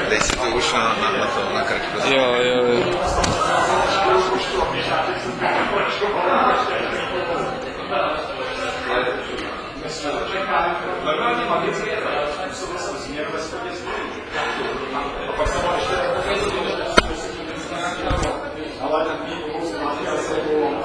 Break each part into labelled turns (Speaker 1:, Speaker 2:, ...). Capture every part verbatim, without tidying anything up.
Speaker 1: dej si to už na, na, na to, na krk.
Speaker 2: Jo, jo, jo.
Speaker 3: Normální magické je způsob změnu ve shodě s tím. A pak se má ještě ale ten mít obou se máte za sebou.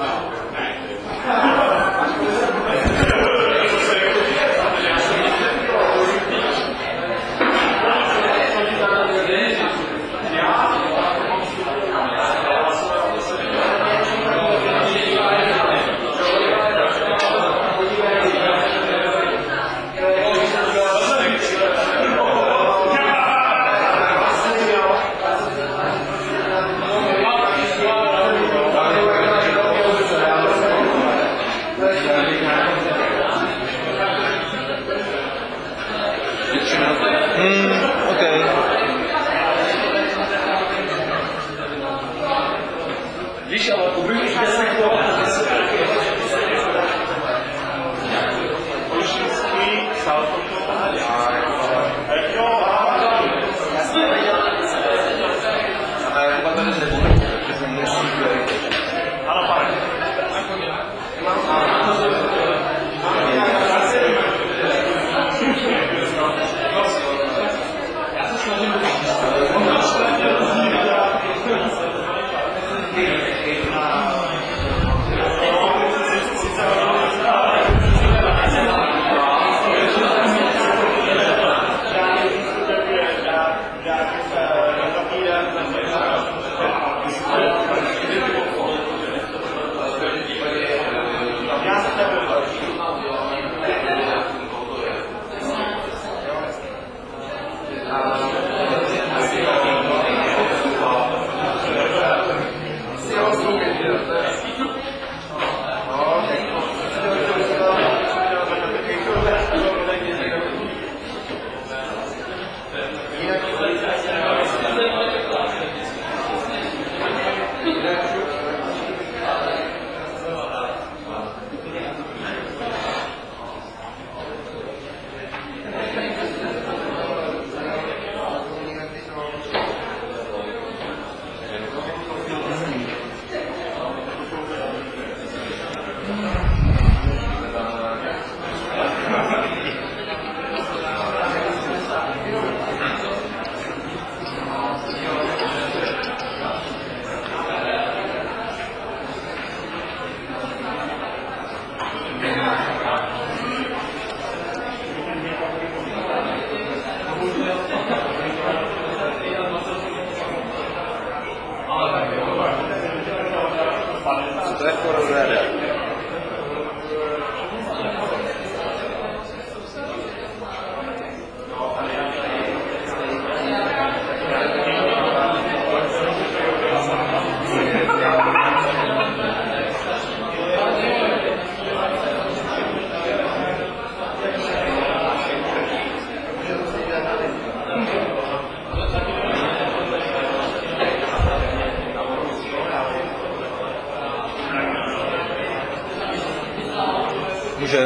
Speaker 2: Můžem?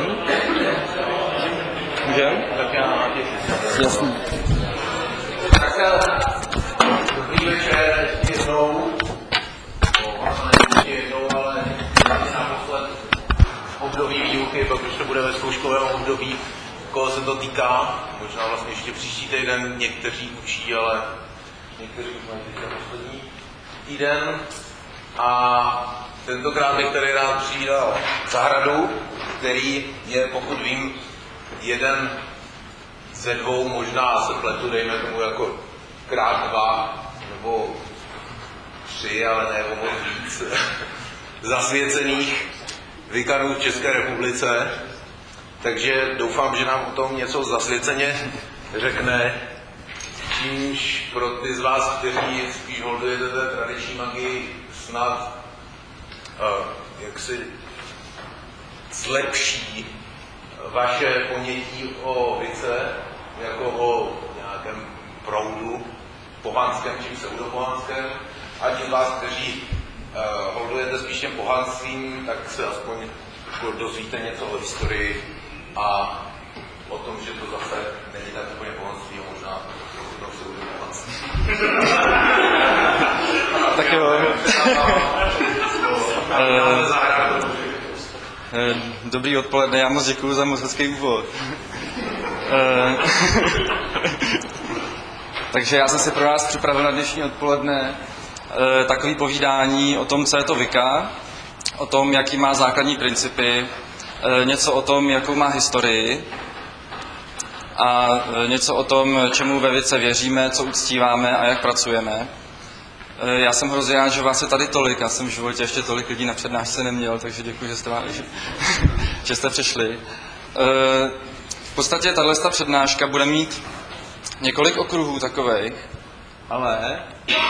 Speaker 2: Můžem?
Speaker 1: Tak já natěším.
Speaker 2: Jasný.
Speaker 1: Tak dobrý večer ještě jednou. No, vlastně ještě jednou, ale naposled období výuky, pak už to bude ve zkouškovém období, koho se to týká. Možná vlastně ještě příští týden někteří učí, ale někteří už mají teďka poslední týden. A tentokrát bych tady rád přidal Zahradu, který je, pokud vím, jeden ze dvou, možná se pletu, dejme tomu jako krát dva, nebo tři, ale ne o moc víc, zasvěcených vikarů v České republice. Takže doufám, že nám o tom něco zasvěceně řekne, čímž pro ty z vás, kteří spíš holdujete té tradiční magii, snad uh, jak si zlepší vaše ponětí o vice jako o nějakém proudu pohanském či pseudopohanském. A ti z vás, kteří uh, holdujete spíš těm pohanstvím, tak se aspoň jako dozvíte něco o historii a o tom, že to zase není tak úplně pohanství a možná trochu to pseudopohanství.
Speaker 2: Dobrý odpoledne, já moc děkuju za moc hezký úvod. Takže já jsem si pro vás připravil na dnešní odpoledne takový povídání o tom, co je to Wicca, o tom, jaký má základní principy, něco o tom, jakou má historii a něco o tom, čemu ve Wicce věříme, co uctíváme a jak pracujeme. Já jsem hrozně rád, že vás je tady tolik, já jsem v životě ještě tolik lidí na přednášce neměl, takže děkuji, že jste, že, že jste přišli. V podstatě tato přednáška bude mít několik okruhů takovejch, ale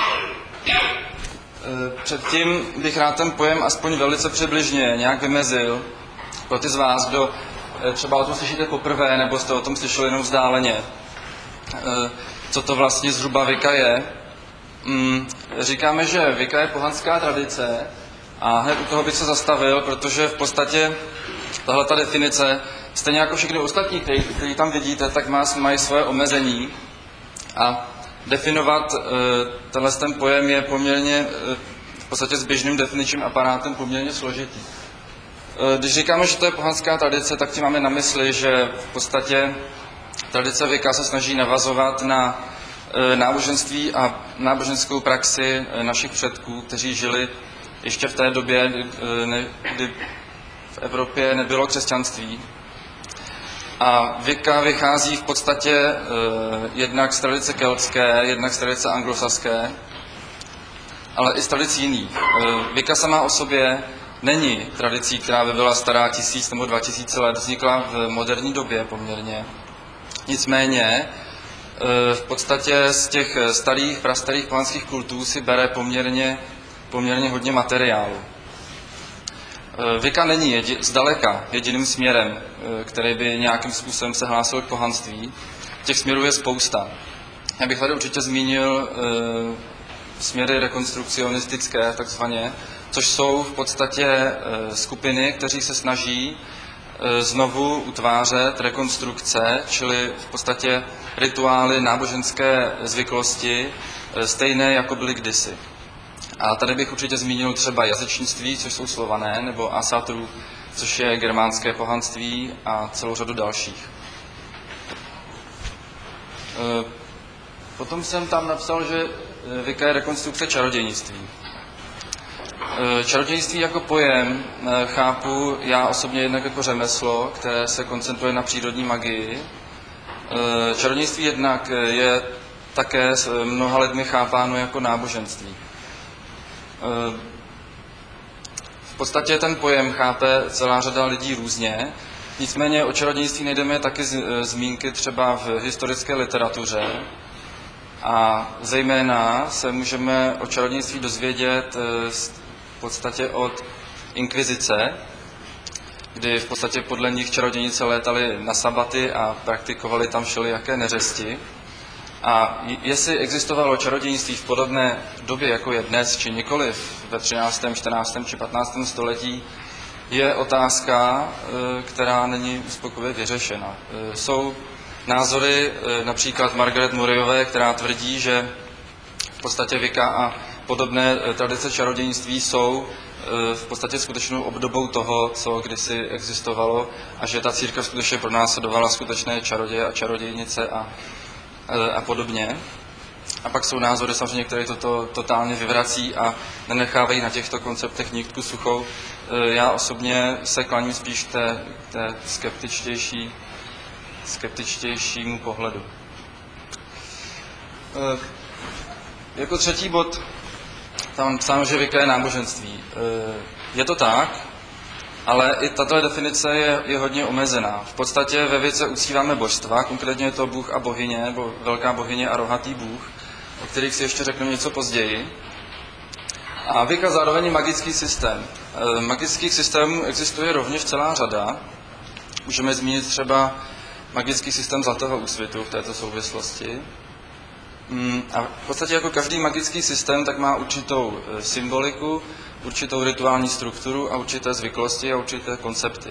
Speaker 2: předtím bych rád ten pojem aspoň velice přibližně nějak vymezil pro ty z vás, kdo třeba o tom slyšíte poprvé, nebo jste o tom slyšeli jenom vzdáleně. Co to vlastně zhruba Wicca je? Říkáme, že Wicca je pohanská tradice a hned u toho bych se zastavil, protože v podstatě tahleta definice, stejně jako všechny ostatní, který, který tam vidíte, tak má, mají svoje omezení a definovat e, tenhle ten pojem je poměrně e, v podstatě s běžným definičním aparátem poměrně složitý. E, když říkáme, že to je pohanská tradice, tak tím máme na mysli, že v podstatě tradice Wicca se snaží navazovat na e, náboženství a náboženskou praxi e, našich předků, kteří žili ještě v té době, e, ne, kdy v Evropě nebylo křesťanství. A Wicca vychází v podstatě e, jednak z tradice keltské, jednak z tradice anglosaské, ale i z tradicí jiných. E, Wicca sama o sobě není tradicí, která by byla stará tisíc nebo dva tisíce let, vznikla v moderní době poměrně. Nicméně e, v podstatě z těch starých, prastarých pohanských kultů si bere poměrně, poměrně hodně materiálu. Wicca není jedi, zdaleka jediným směrem, který by nějakým způsobem se hlásil k pohanství. Těch směrů je spousta. Já bych tady určitě zmínil e, směry rekonstrukcionistické, takzvaně, což jsou v podstatě e, skupiny, kteří se snaží e, znovu utvářet rekonstrukce, čili v podstatě rituály, náboženské zvyklosti, e, stejné, jako byly kdysi. A tady bych určitě zmínil třeba jazyčnictví, což jsou Slované, nebo Asatru, což je germánské pohanství a celou řadu dalších. Potom jsem tam napsal, že Wicca je rekonstrukce čarodějnictví. Čarodějnictví jako pojem chápu já osobně jednak jako řemeslo, které se koncentruje na přírodní magii. Čarodějnictví jednak je také s mnoha lidmi chápáno jako náboženství. V podstatě ten pojem chápe celá řada lidí různě, nicméně o čarodějnictví najdeme taky zmínky třeba v historické literatuře a zejména se můžeme o čarodějnictví dozvědět v podstatě od inkvizice, kdy v podstatě podle nich čarodějnice létali na sabaty a praktikovali tam všelijaké neřesti. A jestli existovalo čarodějnictví v podobné době, jako je dnes, či nikoliv, ve třináctém, čtrnáctém či patnáctém století, je otázka, která není uspokojivě vyřešena. Jsou názory například Margaret Murrayové, která tvrdí, že v podstatě Wicca a podobné tradice čarodějnictví jsou v podstatě skutečnou obdobou toho, co kdysi existovalo, a že ta církev skutečně pronásledovala skutečné čaroděje a čarodějnice a a podobně. A pak jsou názory samozřejmě, které toto totálně vyvrací a nenechávají na těchto konceptech nitku suchou. Já osobně se klaním spíš k té, té skeptičtější, skeptičtějšímu pohledu. E, jako třetí bod tam psáno, že Wicca je náboženství. E, je to tak, ale i tato definice je, je hodně omezená. V podstatě ve Wicce uctíváme božstva, konkrétně je to bůh a bohyně, nebo velká bohyně a rohatý bůh, o kterých si ještě řeknu něco později. A Wicca zároveň je magický systém. E, magických systémů existuje rovněž celá řada. Můžeme zmínit třeba magický systém Zlatého úsvitu v této souvislosti. A v podstatě jako každý magický systém, tak má určitou symboliku, určitou rituální strukturu a určité zvyklosti a určité koncepty.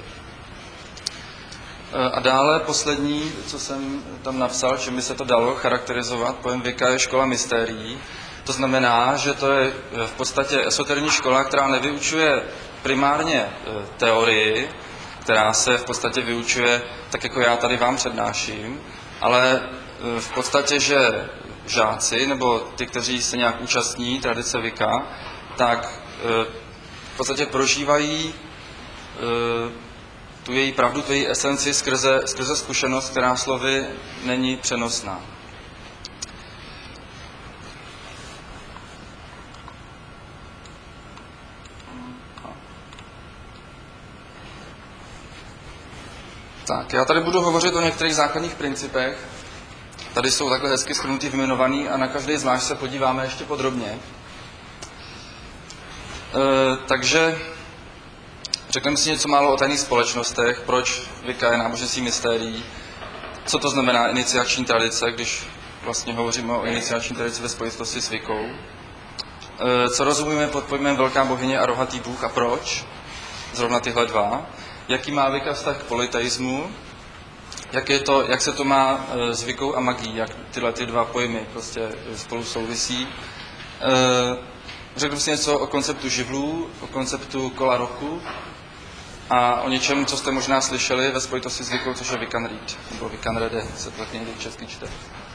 Speaker 2: A dále poslední, co jsem tam napsal, čím by se to dalo charakterizovat, pojem Wicca je škola mystérií. To znamená, že to je v podstatě esoterní škola, která nevyučuje primárně teorii, která se v podstatě vyučuje tak, jako já tady vám přednáším, ale v podstatě, že žáci nebo ty, kteří se nějak účastní tradice Wicca, tak v podstatě prožívají tu její pravdu, tu její esenci skrze, skrze zkušenost, která slovy není přenosná. Tak, já tady budu hovořit o některých základních principech. Tady jsou takhle hezky shrnutý, vyjmenovaný a na každý zvlášť se podíváme ještě podrobně. E, takže řekneme si něco málo o tajných společnostech, proč Wicca je náboženství mystérií, co to znamená iniciační tradice, když vlastně hovoříme o iniciační tradici ve spojitosti s Wiccou. E, co rozumíme pod pojmem velká bohyně a rohatý bůh a proč? Zrovna tyhle dva. Jaký má Wicca vztah k polyteismu, jak, je to, jak se to má e, s Wiccou a magií, jak tyhle ty dva pojmy prostě spolu souvisí. E, řeknu si něco o konceptu živlů, o konceptu kola roku a o něčem, co jste možná slyšeli ve spojitosti s Wiccou, což je Wiccan Read, nebo Wiccan Rede, se to tak někdy česky čte.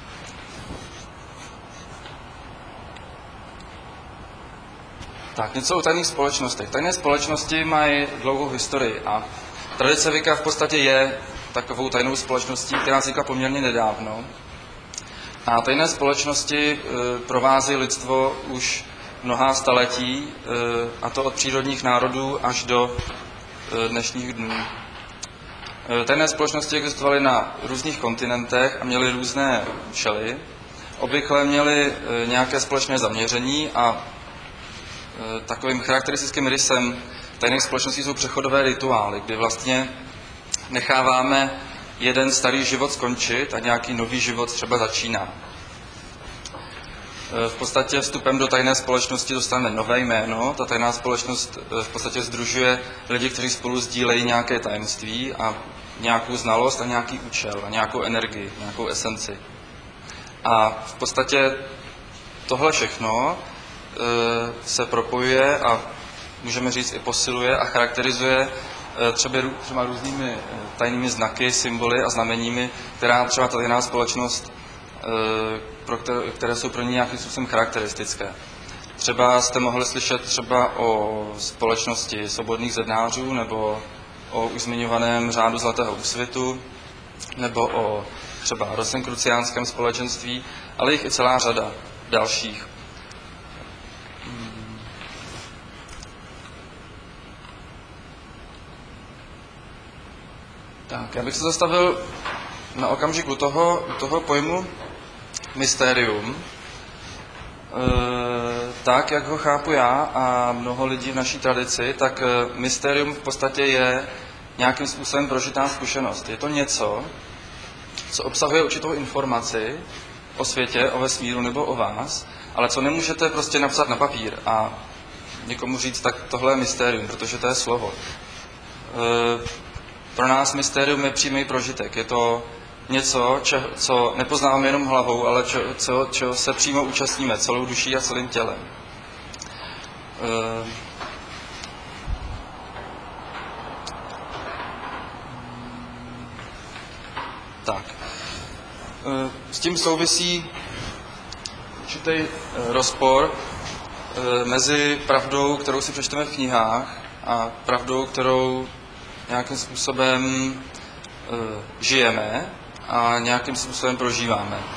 Speaker 2: Tak, něco o tajných společnostech. Tajné společnosti mají dlouhou historii a tradice Wicca v podstatě je takovou tajnou společností, která vznikla poměrně nedávno. A tajné společnosti e, provází lidstvo už mnohá staletí, e, a to od přírodních národů až do e, dnešních dnů. E, tajné společnosti existovaly na různých kontinentech a měly různé účely. Obvykle měly e, nějaké společné zaměření a e, takovým charakteristickým rysem tajných společností jsou přechodové rituály, kdy vlastně necháváme jeden starý život skončit a nějaký nový život třeba začíná. V podstatě vstupem do tajné společnosti dostaneme nové jméno. Ta tajná společnost v podstatě sdružuje lidi, kteří spolu sdílejí nějaké tajemství a nějakou znalost a nějaký účel, a nějakou energii, nějakou esenci. A v podstatě tohle všechno se propojuje a můžeme říct i posiluje a charakterizuje třeba, třeba různými tajnými znaky, symboly a znameními, která třeba ta tajná společnost, pro které, které jsou pro ně nějakým způsobem charakteristické. Třeba jste mohli slyšet třeba o společnosti svobodných zednářů, nebo o už zmiňovaném řádu Zlatého úsvitu, nebo o třeba rosenkruciánském společenství, ale jich i celá řada dalších. Tak, já bych se zastavil na okamžik u toho, u toho pojmu mystérium. E, tak, jak ho chápu já a mnoho lidí v naší tradici, tak mystérium v podstatě je nějakým způsobem prožitá zkušenost. Je to něco, co obsahuje určitou informaci o světě, o vesmíru nebo o vás, ale co nemůžete prostě napsat na papír a někomu říct, tak tohle je mystérium, protože to je slovo. E, Pro nás mystérium je přímý prožitek. Je to něco, če, co nepoznáváme jenom hlavou, ale čo, co, čeho se přímo účastníme celou duší a celým tělem. E... Tak. E, s tím souvisí určitý rozpor e, mezi pravdou, kterou si přečteme v knihách, a pravdou, kterou nějakým způsobem e, žijeme a nějakým způsobem prožíváme. E,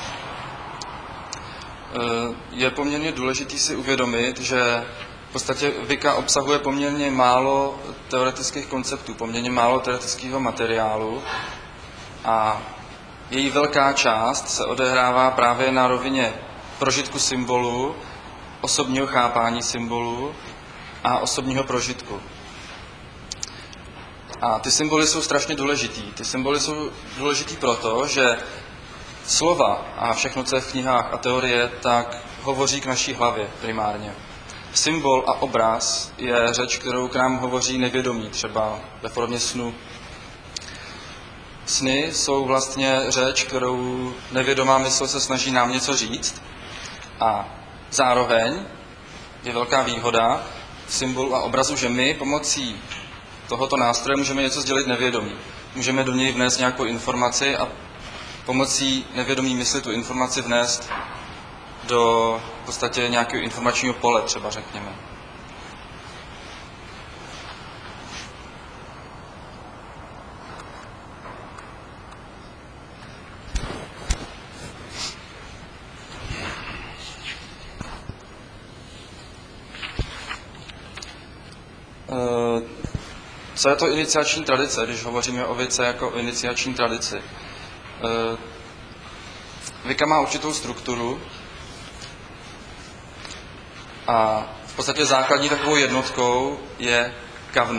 Speaker 2: je poměrně důležité si uvědomit, že v podstatě Wicca obsahuje poměrně málo teoretických konceptů, poměrně málo teoretického materiálu a její velká část se odehrává právě na rovině prožitku symbolu, osobního chápání symbolu a osobního prožitku. A ty symboly jsou strašně důležitý. Ty symboly jsou důležitý proto, že slova a všechno, co je v knihách a teorie, tak hovoří k naší hlavě primárně. Symbol a obraz je řeč, kterou k nám hovoří nevědomí, třeba ve formě snu. Sny jsou vlastně řeč, kterou nevědomá mysl se snaží nám něco říct. A zároveň je velká výhoda symbolu a obrazu, že my pomocí tohoto nástroje můžeme něco sdělit nevědomí. Můžeme do něj vnést nějakou informaci a pomocí nevědomí mysli tu informaci vnést do v podstatě nějakého informačního pole, třeba řekněme. Co je to iniciační tradice, když hovoříme o Wicce jako o iniciační tradici? Wicca má určitou strukturu a v podstatě základní takovou jednotkou je kavn.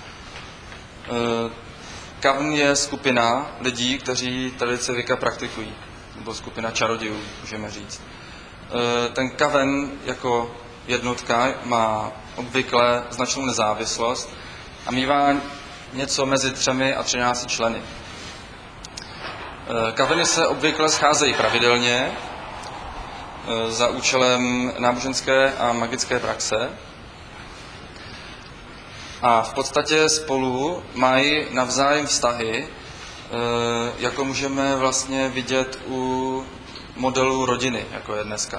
Speaker 2: Kavn je skupina lidí, kteří tradice Wicca praktikují, nebo skupina čarodějů, můžeme říct. Ten kaven jako jednotka má obvykle značnou nezávislost a mívá něco mezi třemi a třinácti členy. Kaveny se obvykle scházejí pravidelně za účelem náboženské a magické praxe a v podstatě spolu mají navzájem vztahy, jako můžeme vlastně vidět u modelu rodiny, jako je dneska.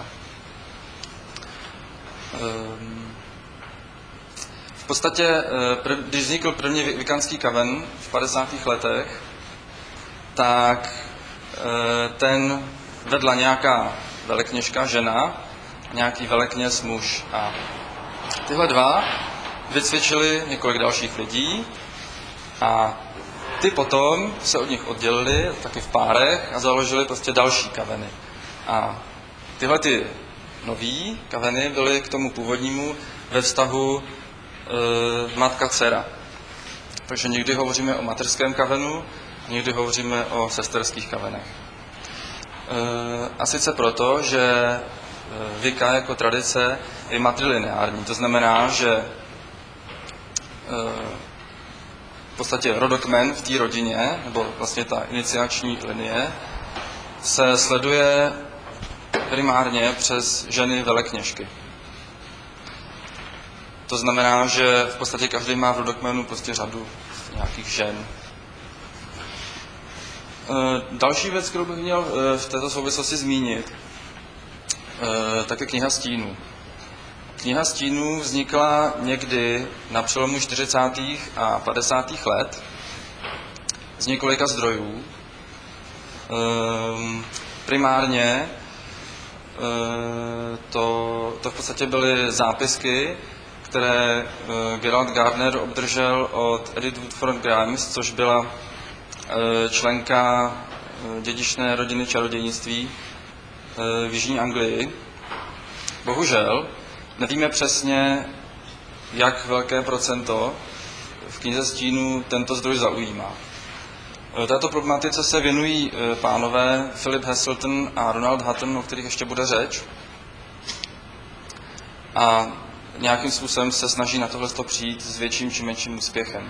Speaker 2: V podstatě, když vznikl první wiccanský kaven v padesátých letech, tak ten vedla nějaká velekněžka, žena, nějaký velekněz, muž. A tyhle dva vycvičili několik dalších lidí a ty potom se od nich oddělili, taky v párech, a založili prostě další kaveny. A tyhle ty nový kaveny byly k tomu původnímu ve vztahu e, matka-dcera. Takže někdy hovoříme o mateřském kavenu, někdy hovoříme o sesterských kavenech. E, a sice proto, že Wicca jako tradice je matrilineární. To znamená, že e, v podstatě rodokmen v té rodině, nebo vlastně ta iniciační linie, se sleduje primárně přes ženy velekněžky. To znamená, že v podstatě každý má v rodokmenu prostě řadu nějakých žen. Další věc, kterou bych měl v této souvislosti zmínit, tak je kniha stínů. Kniha stínů vznikla někdy na přelomu čtyřicátých a padesátých let z několika zdrojů. Primárně to, to v podstatě byly zápisky, které Gerald Gardner obdržel od Edith Woodford Grimes, což byla členka dědičné rodiny čarodějnictví v jižní Anglii. Bohužel nevíme přesně, jak velké procento v knize stínů tento zdroj zaujímá. Této problematice se věnují pánové Philip Heselton a Ronald Hutton, o kterých ještě bude řeč. A nějakým způsobem se snaží na tohle přijít s větším či menším úspěchem.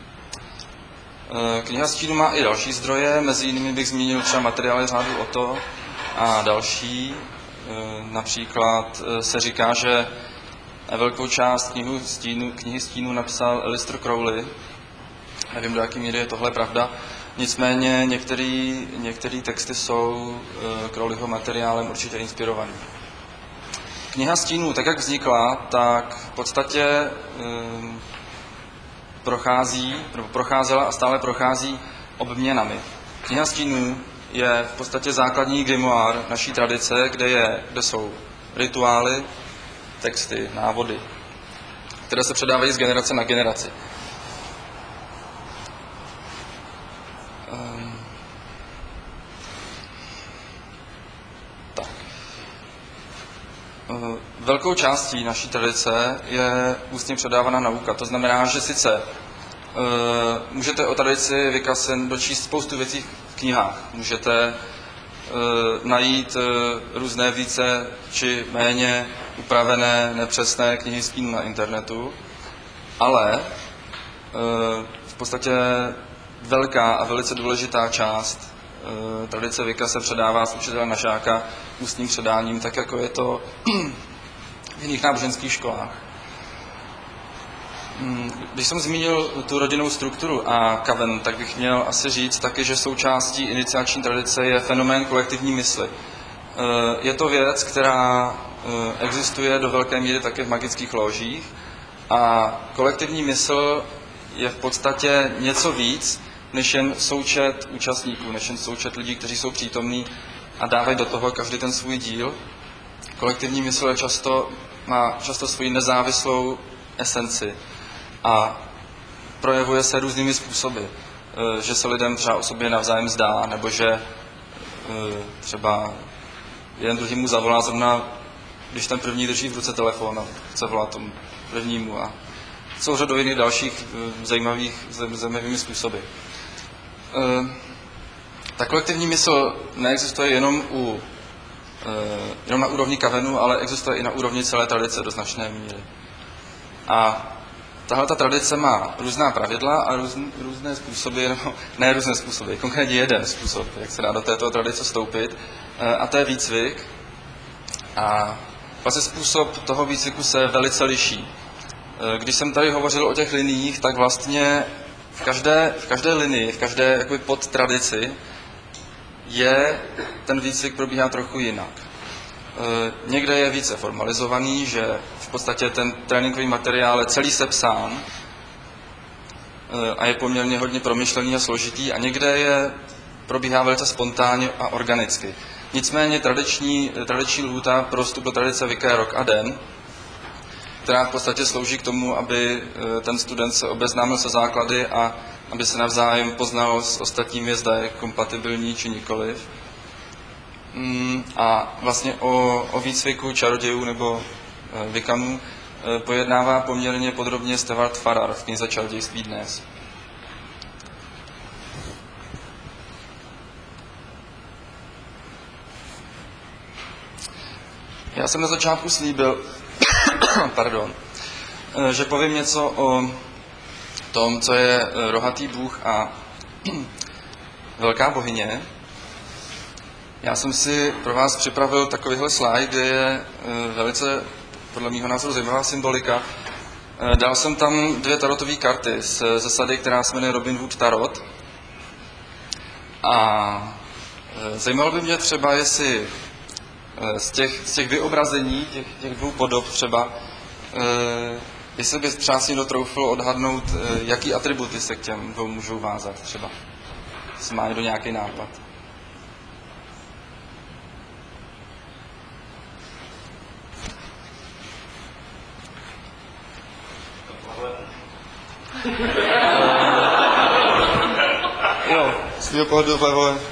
Speaker 2: Kniha stínů má i další zdroje, mezi jinými bych zmínil třeba materiály řádu Otto a další. Například se říká, že velkou část knihu stínu, knihy stínů napsal Aleister Crowley. Nevím, do jaké míry je tohle pravda. Nicméně některé některé texty jsou Crowleyho materiálem určitě inspirovaný. Kniha stínů, tak jak vznikla, tak v podstatě um, prochází, nebo procházela a stále prochází obměnami. Kniha stínů je v podstatě základní grimoire naší tradice, kde, je, kde jsou rituály, texty, návody, které se předávají z generace na generaci. Um, tak. Uh, velkou částí naší tradice je ústně předávaná nauka. To znamená, že sice uh, můžete o tradici Wicca se dočíst spoustu věcí v knihách. Můžete uh, najít uh, různé více či méně upravené, nepřesné knihy stínů na internetu, ale uh, v podstatě velká a velice důležitá část e, tradice Vika se předává z učitele na žáka ústním předáním, tak jako je to v jiných náboženských školách. Když jsem zmínil tu rodinnou strukturu a kaven, tak bych měl asi říct taky, že součástí iniciační tradice je fenomén kolektivní mysli. Je to věc, která existuje do velké míry také v magických ložích a kolektivní mysl je v podstatě něco víc, než jen součet účastníků, než jen součet lidí, kteří jsou přítomní a dávají do toho každý ten svůj díl. Kolektivní mysl je často, má často svoji nezávislou esenci a projevuje se různými způsoby, že se lidem třeba o sobě navzájem zdá, nebo že třeba jeden druhýmu zavolá zrovna, když ten první drží v ruce telefon a chce volat tomu prvnímu a celou řadu jiných dalších zajímavých, zajímavými způsoby. Ta kolektivní mysl neexistuje jenom, u, jenom na úrovni kavenu, ale existuje i na úrovni celé tradice do značné míry. A tahle ta tradice má různá pravidla a různ, různé způsoby, no, ne různé způsoby, konkrétně jeden způsob, jak se dá do této tradice vstoupit, a to je výcvik. A vlastně způsob toho výcviku se velice liší. Když jsem tady hovořil o těch liniích, tak vlastně v každé, v každé linii, v každé jakoby podtradici je ten výcvik probíhá trochu jinak. Někde je více formalizovaný, že v podstatě ten tréninkový materiál je celý sepsán a je poměrně hodně promyšlený a složitý a někde je, probíhá velice spontánně a organicky. Nicméně tradiční, tradiční lhůta pro vstup do tradice Vika je rok a den, která v podstatě slouží k tomu, aby ten student se obeznámil se základy a aby se navzájem poznal s ostatními, zda je kompatibilní či nikoliv. A vlastně o, o výcviku čarodějů nebo Vikanů pojednává poměrně podrobně Stewart Farrar v knize Čarodějství dnes. Já jsem na začátku slíbil, pardon, že povím něco o tom, co je rohatý bůh a velká bohyně. Já jsem si pro vás připravil takovýhle slide, kde je velice, podle mého názoru, zajímavá symbolika. Dal jsem tam dvě tarotové karty z zasady, která se jmenuje Robin Hood Tarot. A zajímalo by mě třeba, jestli z těch, z těch vyobrazení, těch, těch dvou podob třeba, jestli by třeba si někdo troufl odhadnout, jaký atributy se k těm dvou můžou vázat třeba. Jestli má někdo nějaký nápad. Jo, z tvého pohledu vlevo je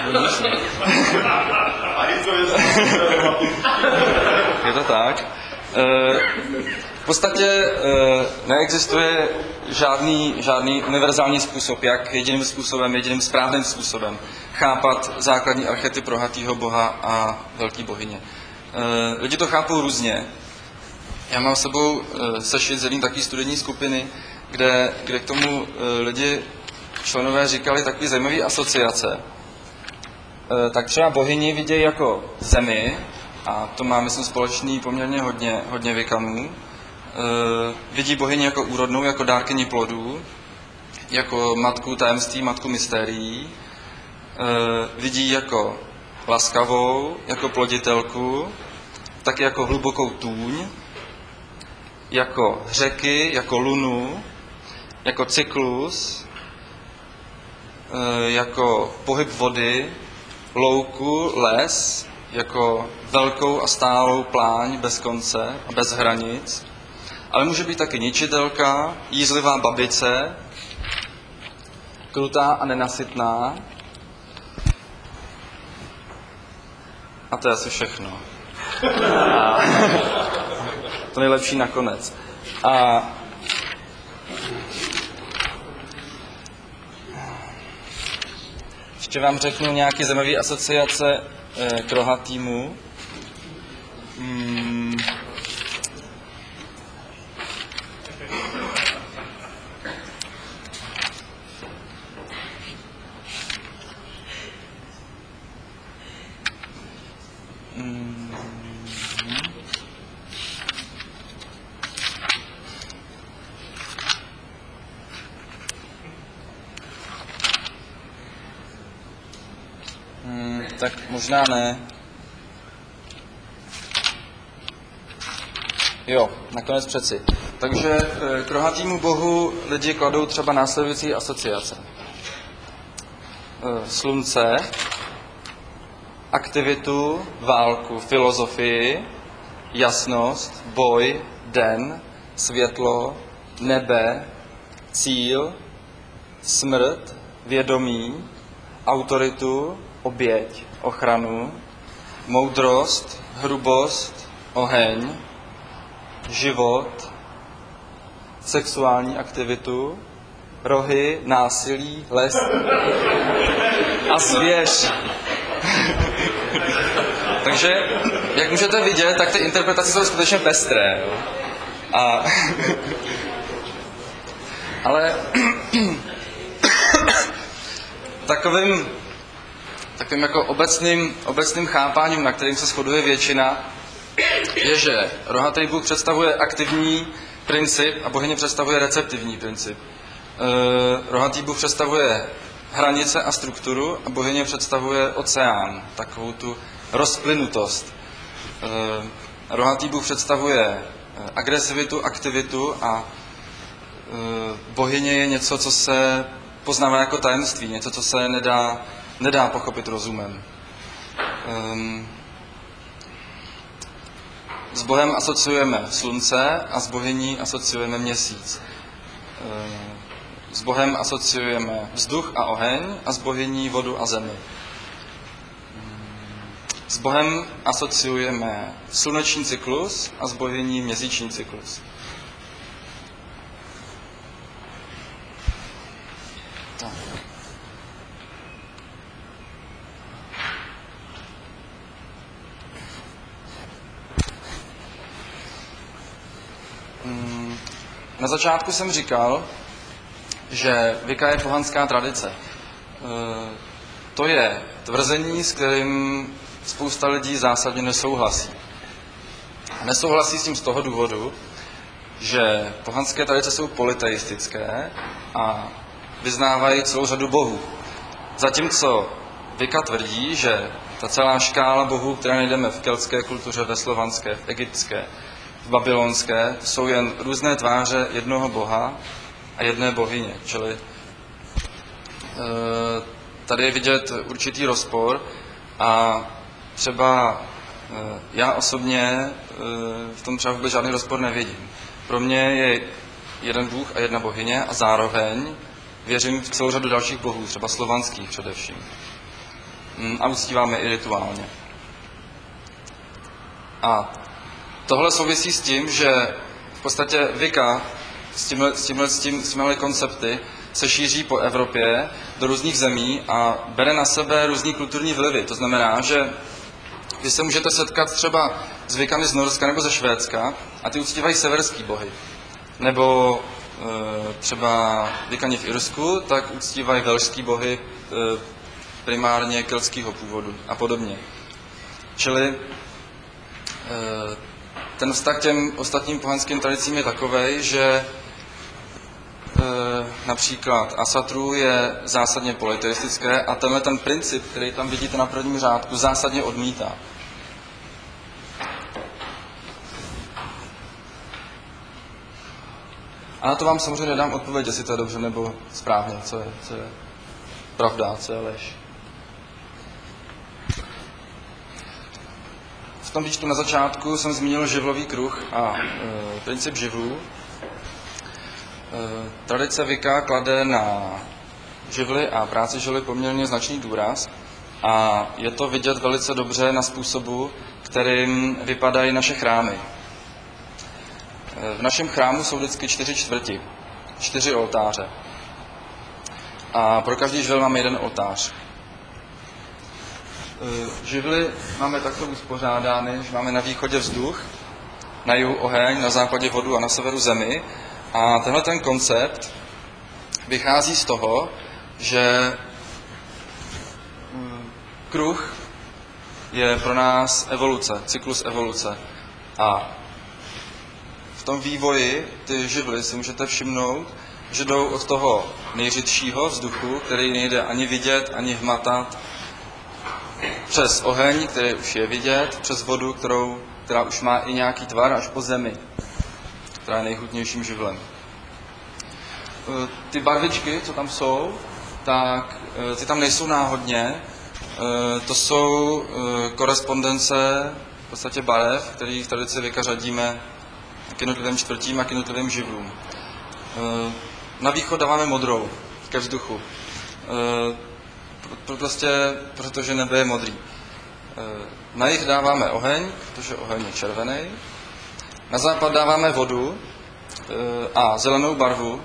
Speaker 2: je to tak. V podstatě neexistuje žádný, žádný univerzální způsob, jak jediným způsobem, jediným správným způsobem chápat základní archetyp rohatýho boha a velký bohyně. Lidi to chápou různě. Já mám s sebou sešit z jedné takové studijní skupiny, kde, kde k tomu lidi, členové, říkali takové zajímavé asociace. Tak třeba bohyni vidějí jako zemi, a to má, myslím, společný poměrně hodně, hodně Vikanů. Vidí bohyni jako úrodnou, jako dárkyni plodů, jako matku tajemství, matku mystérií. Vidí jako laskavou, jako ploditelku, taky jako hlubokou tůň, jako řeky, jako lunu, jako cyklus, jako pohyb vody, louku, les, jako velkou a stálou pláň bez konce a bez hranic, ale může být taky ničitelka, jízlivá babice, krutá a nenasytná. A to je asi všechno. A to nejlepší nakonec. A ještě vám řeknu nějaké zajímavé asociace eh, k rohatýmu. Hmm. tak možná ne. Jo, nakonec přeci. Takže k rohatýmu bohu lidi kladou třeba následující asociace. Slunce, aktivitu, válku, filozofii, jasnost, boj, den, světlo, nebe, cíl, smrt, vědomí, autoritu, oběť, ochranu, moudrost, hrubost, oheň, život, sexuální aktivitu, rohy, násilí, les a zvěř. Takže, jak můžete vidět, tak ty interpretace jsou skutečně pestré. Jo? A ale takovým, takovým jako obecným, obecným chápáním, na kterým se shoduje většina, je, že rohatý bůh představuje aktivní princip a bohyně představuje receptivní princip. E, rohatý bůh představuje hranice a strukturu a bohyně představuje oceán, takovou tu rozplynutost. E, rohatý bůh představuje agresivitu, aktivitu a e, bohyně je něco, co se poznává jako tajemství, něco, co se nedá, nedá pochopit rozumem. E, S Bohem asociujeme slunce a s bohyní asociujeme měsíc. S Bohem asociujeme vzduch a oheň a s bohyní vodu a zemi. S Bohem asociujeme sluneční cyklus a s bohyní měsíční cyklus. Tak. Na začátku jsem říkal, že Wicca je pohanská tradice. To je tvrzení, s kterým spousta lidí zásadně nesouhlasí. Nesouhlasí s tím z toho důvodu, že pohanské tradice jsou polyteistické a vyznávají celou řadu bohů. Zatímco Wicca tvrdí, že ta celá škála bohů, které najdeme v keltské kultuře, ve slovanské, v egyptské, v babylonské, jsou jen různé tváře jednoho boha a jedné bohyně. Čili tady je vidět určitý rozpor a třeba já osobně v tom třeba vůbec žádný rozpor nevidím. Pro mě je jeden bůh a jedna bohyně a zároveň věřím v celou řadu dalších bohů, třeba slovanských především. A uctíváme i rituálně. A tohle souvisí s tím, že v podstatě Wicca s tímhle, s tímhle, s tím, s tímhle koncepty se šíří po Evropě do různých zemí a bere na sebe různý kulturní vlivy. To znamená, že vy se můžete setkat třeba s Wiccami z Norska nebo ze Švédska a ty uctívají severský bohy. Nebo e, třeba Wiccani v Irsku, tak uctívají velšský bohy e, primárně keltského původu a podobně. Čili e, ten vztah k těm ostatním pohanským tradicím je takovej, že e, například Asatru je zásadně polyteistické a tenhle ten princip, který tam vidíte na prvním řádku, zásadně odmítá. A na to vám samozřejmě nedám odpověď, jestli to je dobře nebo správně, co je, co je pravda, co je lež. V tom výčtu na začátku jsem zmínil živlový kruh a e, princip živlů. E, tradice Wicca klade na živly a práci živly poměrně značný důraz a je to vidět velice dobře na způsobu, kterým vypadají naše chrámy. E, v našem chrámu jsou vždycky čtyři čtvrti, čtyři oltáře. A pro každý živl máme jeden oltář. Živly máme takto uspořádány, že máme na východě vzduch, na jihu oheň, na západě vodu a na severu zemi. A tenhle ten koncept vychází z toho, že kruh je pro nás evoluce, cyklus evoluce. A v tom vývoji ty živly si můžete všimnout, že jdou od toho nejřidšího vzduchu, který nejde ani vidět, ani hmatat, přes oheň, který už je vidět, přes vodu, kterou, která už má i nějaký tvar, až po zemi, která je nejhutnějším živlem. Ty barvičky, co tam jsou, tak ty tam nejsou náhodně. To jsou korespondence v podstatě barev, který v tradici věka řadíme k jednotlivým čtvrtím a k jednotlivým živlům. Na východ dáváme modrou ke vzduchu. Prostě protože nebe je modrý. Na jih dáváme oheň, protože oheň je červený. Na západ dáváme vodu a zelenou barvu.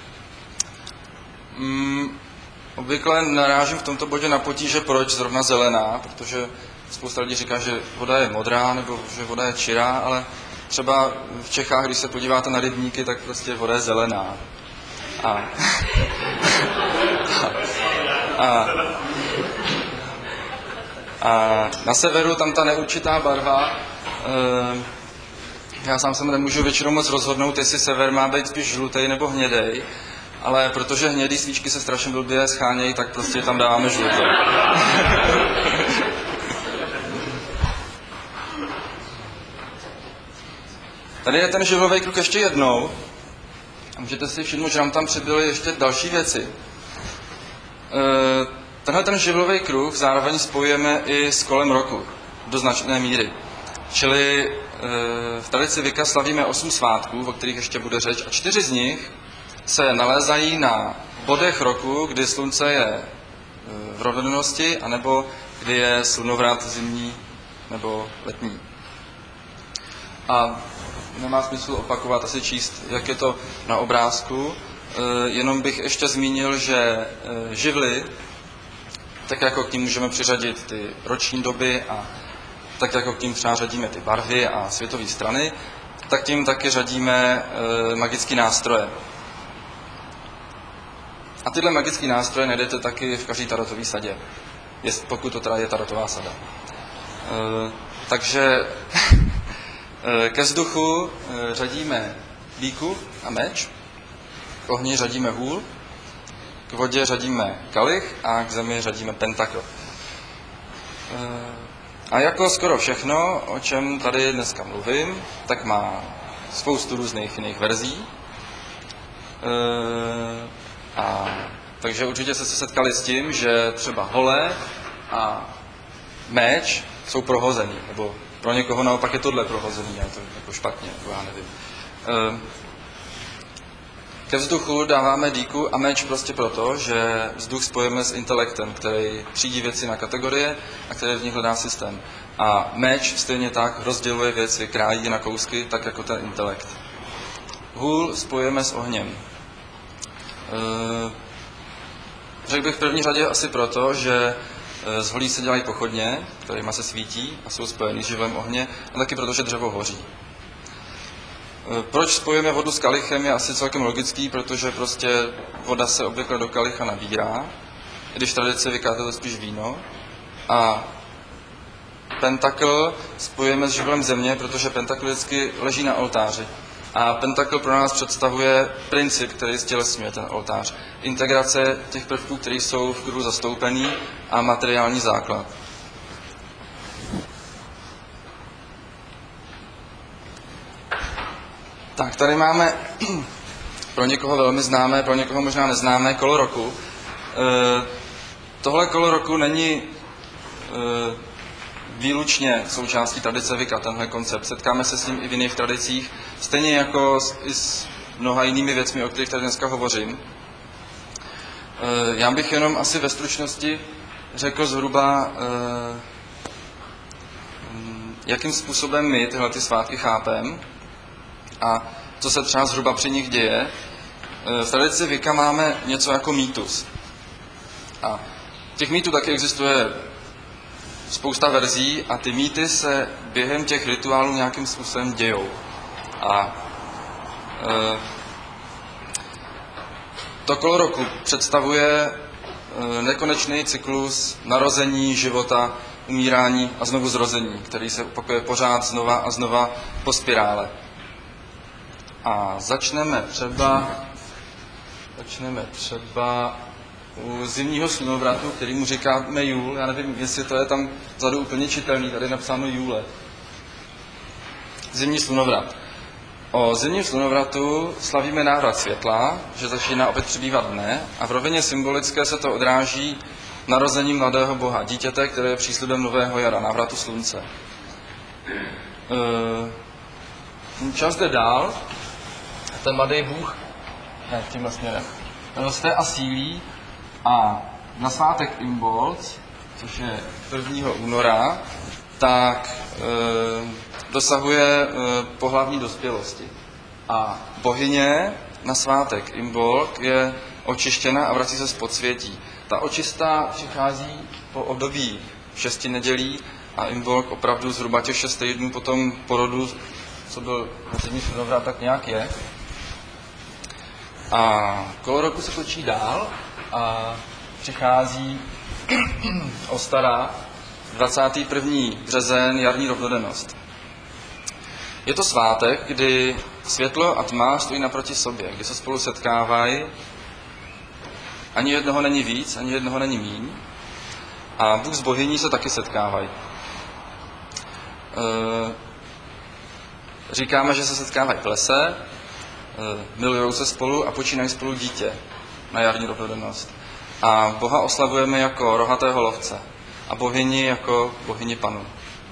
Speaker 2: Mm, obvykle narážím v tomto bodě na potíže, proč zrovna zelená, protože spousta lidí říká, že voda je modrá nebo že voda je čirá, ale třeba v Čechách, když se podíváte na rybníky, tak prostě voda je zelená. A, a, a na severu tam ta neurčitá barva, e, já sám se nemůžu většinou moc rozhodnout, jestli sever má být spíš žlutej nebo hnědej, ale protože hnědý svíčky se strašně blbě schánějí, tak prostě tam dáváme žlutou. Tady je ten živlový kruh ještě jednou. A můžete si všimnout, že nám tam přibyly ještě další věci. E, tenhle ten živlový kruh zároveň spojujeme i s kolem roku do značné míry. Čili e, v tradici Wicca slavíme osm svátků, o kterých ještě bude řeč, a čtyři z nich se nalézají na bodech roku, kdy slunce je v rovnodennosti, anebo kdy je slunovrat zimní nebo letní. A nemá smysl opakovat, asi číst, jak je to na obrázku. E, jenom bych ještě zmínil, že e, živly, tak jako k ním můžeme přiřadit ty roční doby a tak jako k ním třeba řadíme ty barvy a světové strany, tak tím taky řadíme e, magické nástroje. A tyhle magické nástroje najdete taky v každé tarotové sadě, jest, pokud to teda je tarotová sada. E, takže ke vzduchu řadíme výkup a meč, k ohni řadíme hůl, k vodě řadíme kalich a k zemi řadíme pentakl. A jako skoro všechno, o čem tady dneska mluvím, tak má spoustu různých jiných verzí. A takže určitě jste se setkali s tím, že třeba hole a meč jsou prohozený, nebo pro někoho naopak je tohle prohozený, a je to jako špatně, nebo já nevím. Ke vzduchu dáváme dýku a meč prostě proto, že vzduch spojíme s intelektem, který třídí věci na kategorie a který v nich hledá systém. A meč stejně tak rozděluje věci, krájí na kousky, tak jako ten intelekt. Hůl spojíme s ohněm. Řekl bych v první řadě asi proto, že z holí se dělají pochodně, kterýma se svítí a jsou spojený s živlem ohně, a taky proto, že dřevo hoří. Proč spojujeme vodu s kalichem je asi celkem logický, protože prostě voda se obvykle do kalicha nabírá, když v tradici Wicca to spíš víno. A pentakl spojujeme s živlem země, protože pentakl vždycky leží na oltáři. A pentakl pro nás představuje princip, který stělesňuje ten oltář. Integrace těch prvků, které jsou v kruhu zastoupený, a materiální základ. Tak, tady máme pro někoho velmi známé, pro někoho možná neznámé kolo roku. E, tohle kolo roku není e, výlučně součástí tradice Wicca, tenhle koncept. Setkáme se s ním i v jiných tradicích, stejně jako s, i s mnoha jinými věcmi, o kterých tady dneska hovořím. E, já bych jenom asi ve stručnosti řekl zhruba, e, jakým způsobem my tyhle ty svátky chápeme a co se třeba zhruba při nich děje. V tradici Wicca máme něco jako mýtus. A těch mýtů taky existuje spousta verzí a ty mýty se během těch rituálů nějakým způsobem dějou. A e, to kolo roku představuje e, nekonečný cyklus narození, života, umírání a znovu zrození, který se opakuje pořád znova a znova po spirále. A začneme třeba, začneme třeba u zimního slunovratu, který mu říkáme Jul. Já nevím, jestli to je tam vzadu úplně čitelný, tady je napsáno Jule. Zimní slunovrat. O zimním slunovratu slavíme návrat světla, že začíná opět přibývat dne a v rovině symbolické se to odráží narozením mladého boha, dítěte, které je příslibem nového jara, návratu slunce. E, čas jde dál, ten mladý bůh, ne, tímhle směrem, roste a sílí a na svátek Imbolc, což je prvního února, tak e, dosahuje e, pohlavní dospělosti. A bohyně na svátek Imbolc je očištěna a vrací se z podsvětí. Ta očista přichází po období šesti nedělí a Imbolc opravdu zhruba těch šest týdnů po tom porodu, co byl zimní slunovrat, tak nějak je. A kolo roku se točí dál a přichází Ostara, dvacátý první březen, jarní rovnodennost. Je to svátek, kdy světlo a tma stojí naproti sobě, kdy se spolu setkávají. Ani jednoho není víc, ani jednoho není míň. A Bůh s bohyní se taky setkávají. E, říkáme, že se setkávají v lese, e, milujou se spolu a počínají spolu dítě na jarní rovnodennost. A Boha oslavujeme jako rohatého lovce a bohyni jako bohyni panu.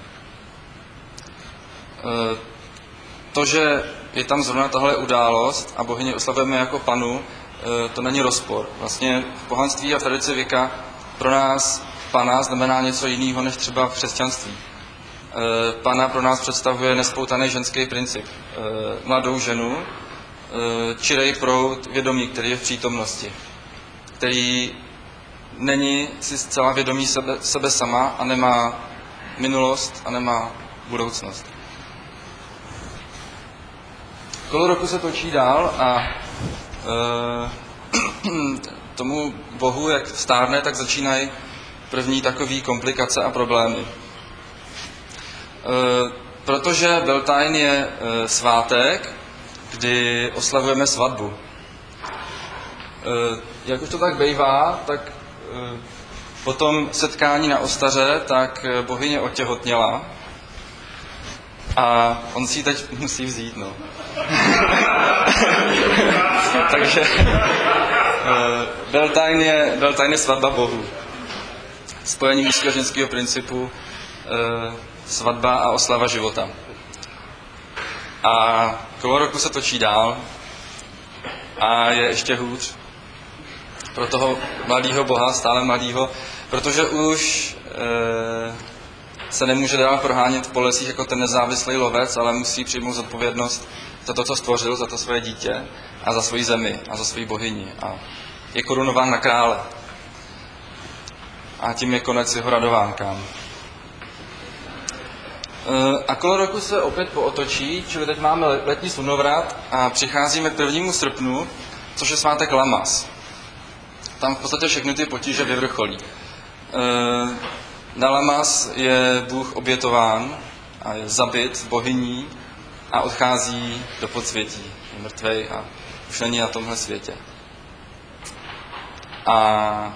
Speaker 2: E, to, že je tam zrovna tahle událost a bohyni oslavujeme jako panu, to není rozpor. Vlastně v pohanství a v tradici věka pro nás pana znamená něco jiného než třeba v křesťanství. Pana pro nás představuje nespoutaný ženský princip. Mladou ženu, čirej proud vědomí, který je v přítomnosti, který není si zcela vědomí sebe, sebe sama a nemá minulost a nemá budoucnost. Kolo roku se točí dál a e, tomu bohu, jak stárne, tak začínají první takové komplikace a problémy. E, protože Beltane je e, svátek, kdy oslavujeme svatbu. E, jak už to tak bývá, tak e, po tom setkání na Ostaře, tak bohyně otěhotněla a on si ji teď musí vzít, no. Takže uh, Beltane je, Beltane je svatba bohu. Spojení mužského a ženského principu, uh, svatba a oslava života. A kolo roku se točí dál a je ještě hůř pro toho mladého boha, stále mladého, protože už uh, se nemůže dál prohánět po lesích jako ten nezávislý lovec, ale musí přijmout zodpovědnost za to, co stvořil, za to svoje dítě a za svoji zemi a za svoji bohyni. A je korunován na krále. A tím je konec jeho radovánkám. A kolo roku se opět pootočí, čili teď máme letní slunovrat a přicházíme k prvnímu srpnu, což je svátek Lamas. Tam v podstatě všechny ty potíže vyvrcholí. Na Lamas je Bůh obětován a je zabit bohyní a odchází do podsvětí. Je mrtvej a už není na tomhle světě. A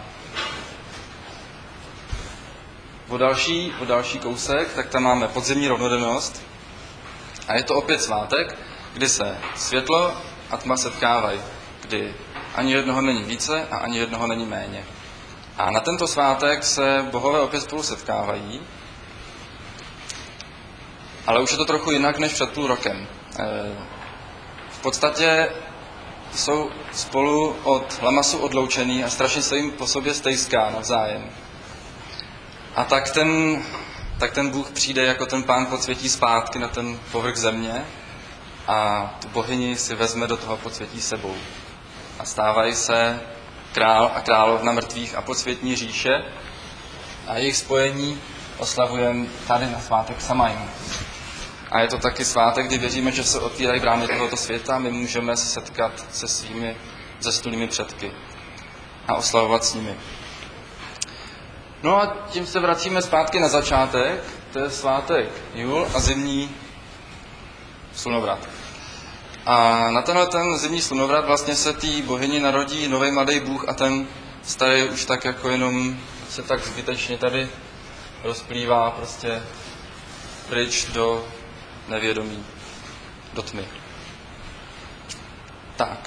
Speaker 2: o další, o další kousek, tak tam máme podzimní rovnodennost. A je to opět svátek, kdy se světlo a tma setkávají, kdy ani jednoho není více a ani jednoho není méně. A na tento svátek se bohové opět spolu setkávají, ale už je to trochu jinak než před půl rokem. V podstatě jsou spolu od Lamasu odloučený a strašně se jim po sobě stejská navzájem. A tak ten, tak ten Bůh přijde jako ten pán podsvětí zpátky na ten povrch země a tu bohyni si vezme do toho podsvětí sebou. A stávají se král a královna mrtvých a podsvětní říše a jejich spojení oslavujeme tady na svátek Samhain. A je to taky svátek, kdy věříme, že se otvírají brány tohoto světa a my můžeme se setkat se svými zesnulými předky a oslavovat s nimi. No a tím se vracíme zpátky na začátek, to je svátek Jul a zimní slunovrat. A na tenhle ten zimní slunovrat vlastně se té bohyni narodí nový mladý Bůh a ten starý už tak jako jenom se tak zbytečně tady rozplývá prostě pryč do nevědomí, do tmy. Tak.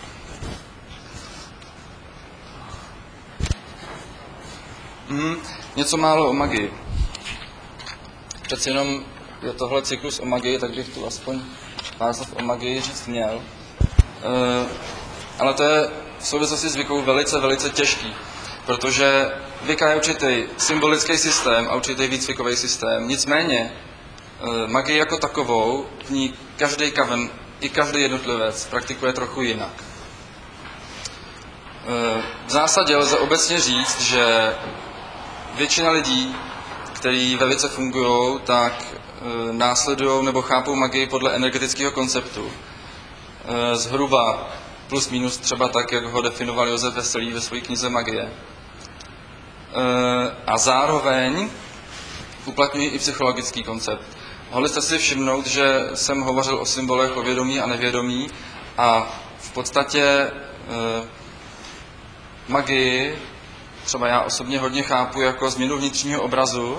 Speaker 2: Mm, něco málo o magii. Přeci jenom je tohle cyklus o magii, tak bych tu aspoň pár slov o magii říct měl. E, ale to je v souvislosti s Wiccou velice, velice těžký, protože Wicca je určitý symbolický systém a určitý výcvikový systém. Nicméně e, magii jako takovou v ní každý kaven i každý jednotlivec praktikuje trochu jinak. E, v zásadě lze obecně říct, že většina lidí, kteří ve Wicce fungují, tak e, následují nebo chápou magii podle energetického konceptu. E, zhruba plus minus třeba tak, jak ho definoval Josef Veselý ve své knize Magie. E, a zároveň uplatňují i psychologický koncept. Mohli jste si všimnout, že jsem hovořil o symbolech, o vědomí a nevědomí a v podstatě e, magii třeba já osobně hodně chápu jako změnu vnitřního obrazu,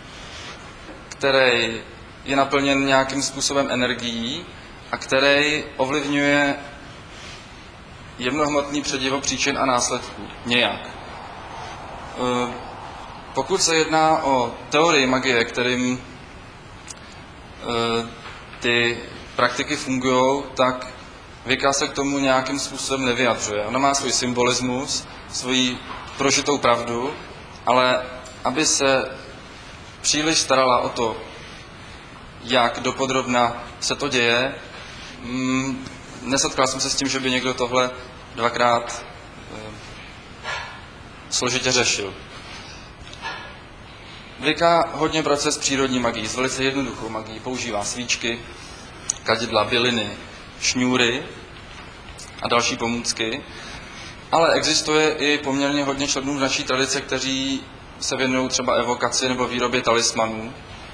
Speaker 2: který je naplněn nějakým způsobem energií a který ovlivňuje jemnohmotný předivo příčin a následků. Nějak. Pokud se jedná o teorii magie, kterým ty praktiky fungují, tak Wicca se k tomu nějakým způsobem nevyjadřuje. Ona má svůj symbolismus, svoji prožitou pravdu, ale aby se příliš starala o to, jak dopodrobna se to děje, mm, nesetkal jsem se s tím, že by někdo tohle dvakrát e, složitě řešil. Wicca hodně pracuje s přírodní magií, s velice jednoduchou magií. Používá svíčky, kadidla, byliny, šňůry a další pomůcky. Ale existuje i poměrně hodně členů v naší tradici, kteří se věnují třeba evokaci nebo výrobě talismanů.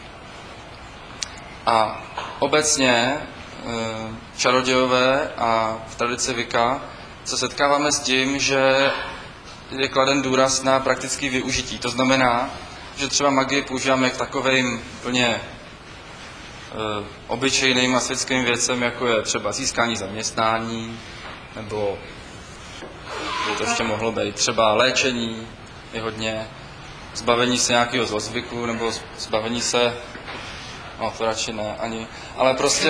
Speaker 2: A obecně čarodějové a v tradici Wicca se setkáváme s tím, že je kladen důraz na praktické využití. To znamená, že třeba magii používáme k takovým plně e, obyčejným a světským věcem, jako je třeba získání zaměstnání, nebo by to ještě mohlo být třeba léčení, je hodně zbavení se nějakého zlozvyku, nebo zbavení se, no to radši ne, ani, ale prostě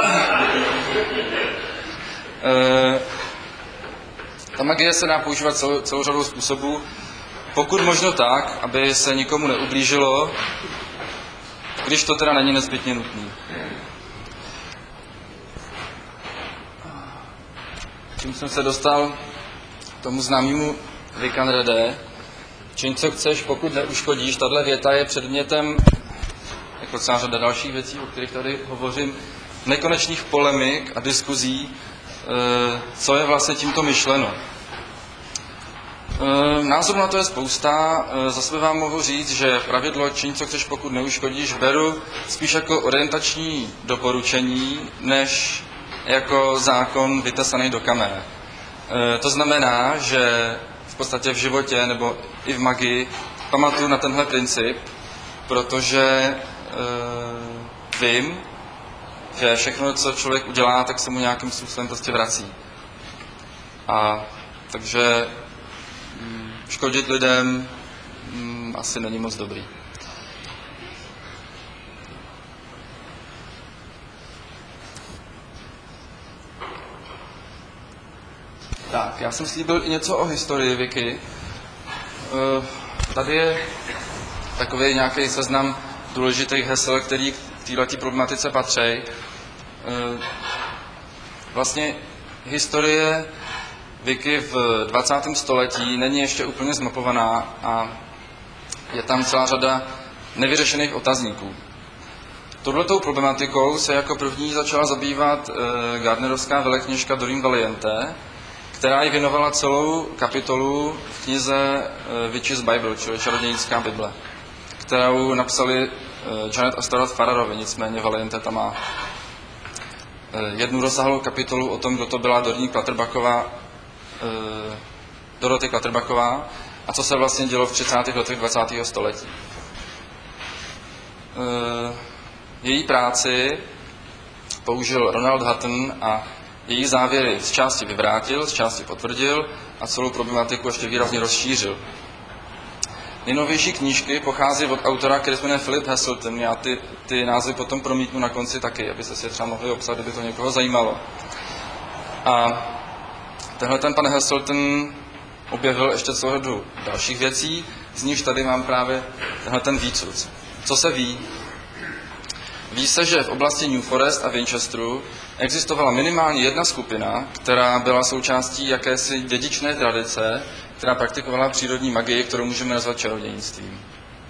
Speaker 2: e, ta magie se dá používat celou, celou řadou způsobů, pokud možno tak, aby se nikomu neublížilo, když to teda není nezbytně nutné. Čím jsem se dostal k tomu známému Wiccan Rede, čím co chceš, pokud neuškodíš, tahle věta je předmětem, jako celá řada dalších věcí, o kterých tady hovořím, nekonečných polemik a diskuzí, co je vlastně tímto myšleno. Názor na to je spousta. Za sebe vám mohu říct, že pravidlo čiň co chceš, pokud neuškodíš, beru spíš jako orientační doporučení, než jako zákon vytesaný do kamene. To znamená, že v podstatě v životě nebo i v magii pamatuju na tenhle princip, protože vím, že všechno, co člověk udělá, tak se mu nějakým způsobem prostě vrací. A takže škodit lidem mm, asi není moc dobrý. Tak, já jsem slíbil i něco o historii Wicky. Uh, tady je takový nějaký seznam důležitých hesel, který k této problematice patří. Uh, vlastně historie Wicky v dvacátém století není ještě úplně zmapovaná a je tam celá řada nevyřešených otazníků. Touhletou problematikou se jako první začala zabývat e, gardnerovská velekněžka Doreen Valiente, která jí věnovala celou kapitolu v knize e, Witch's Bible, čili čarodějnická Bible, kterou napsali e, Janet a Stuart Farrarovi, nicméně Valiente tam má e, jednu rozsáhlou kapitolu o tom, kdo to byla Doreen Clutterbacková, Dorothy Clutterbacková a co se vlastně dělo v třicátých letech dvacátého století. Její práci použil Ronald Hutton a její závěry z části vyvrátil, z části potvrdil a celou problematiku ještě výrazně rozšířil. Nejnovější knížky pochází od autora, který se jmenuje Philip Heselton. Já ty, ty názvy potom promítnu na konci taky, abyste si je třeba mohli obsat, kdyby to někoho zajímalo. A tenhle ten pan Heselton objevil ještě celou řadu dalších věcí, z nichž tady mám právě tenhle ten výcud. Co se ví? Ví se, že v oblasti New Forest a Winchesteru existovala minimálně jedna skupina, která byla součástí jakési dědičné tradice, která praktikovala přírodní magii, kterou můžeme nazvat čarodějnictvím.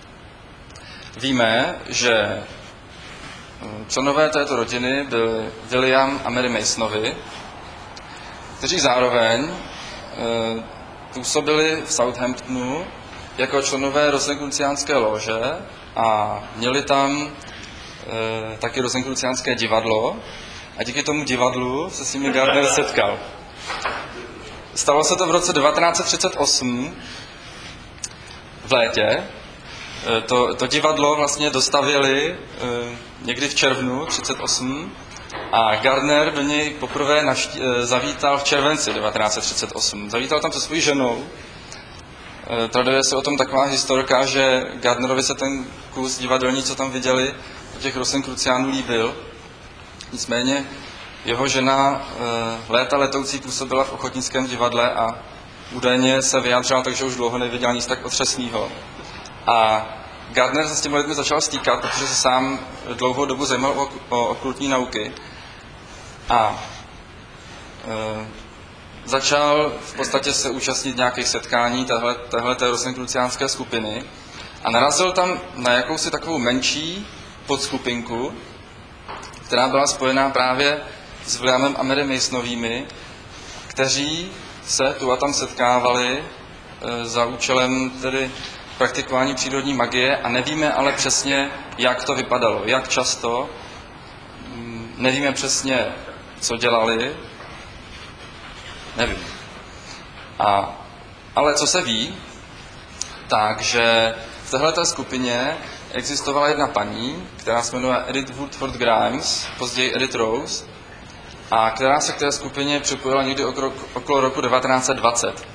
Speaker 2: Víme, že členové této rodiny byli William a Mary Masonovi, kteří zároveň e, působili v Southamptonu jako členové Rosenkruciánské lože a měli tam e, taky Rosenkruciánské divadlo a díky tomu divadlu se s nimi Gardner setkal. Stalo se to v roce devatenáct set třicet osm v létě. To, to divadlo vlastně dostavili e, někdy v červnu třicet osm a Gardner do něj poprvé navští, e, zavítal v červenci devatenáct set třicet osm. Zavítal tam se svou ženou. E, traduje se o tom taková historka, že Gardnerovi se ten kus divadelní, co tam viděli, těch Rosenkruciánů líbil. Nicméně jeho žena e, léta letoucí působila v ochotnickém divadle a údajně se vyjádřila tak, že už dlouho nevěděl nic tak otřesného. A Gardner se s těmi lidmi začal stýkat, protože se sám dlouhou dobu zajímal o, o okultní nauky. A e, začal v podstatě se účastnit nějakých setkání téhle, téhleté rosenkruciánské skupiny a narazil tam na jakousi takovou menší podskupinku, která byla spojená právě s Williamem a Mary Masonovými, kteří se tu a tam setkávali e, za účelem tedy praktikování přírodní magie a nevíme ale přesně, jak to vypadalo, jak často, nevíme přesně, co dělali, nevím. A, ale co se ví, takže v téhleté skupině existovala jedna paní, která se jmenuje Edith Woodford Grimes, později Edith Rose, a která se k té skupině připojila někdy okolo, okolo roku devatenáct set dvacet.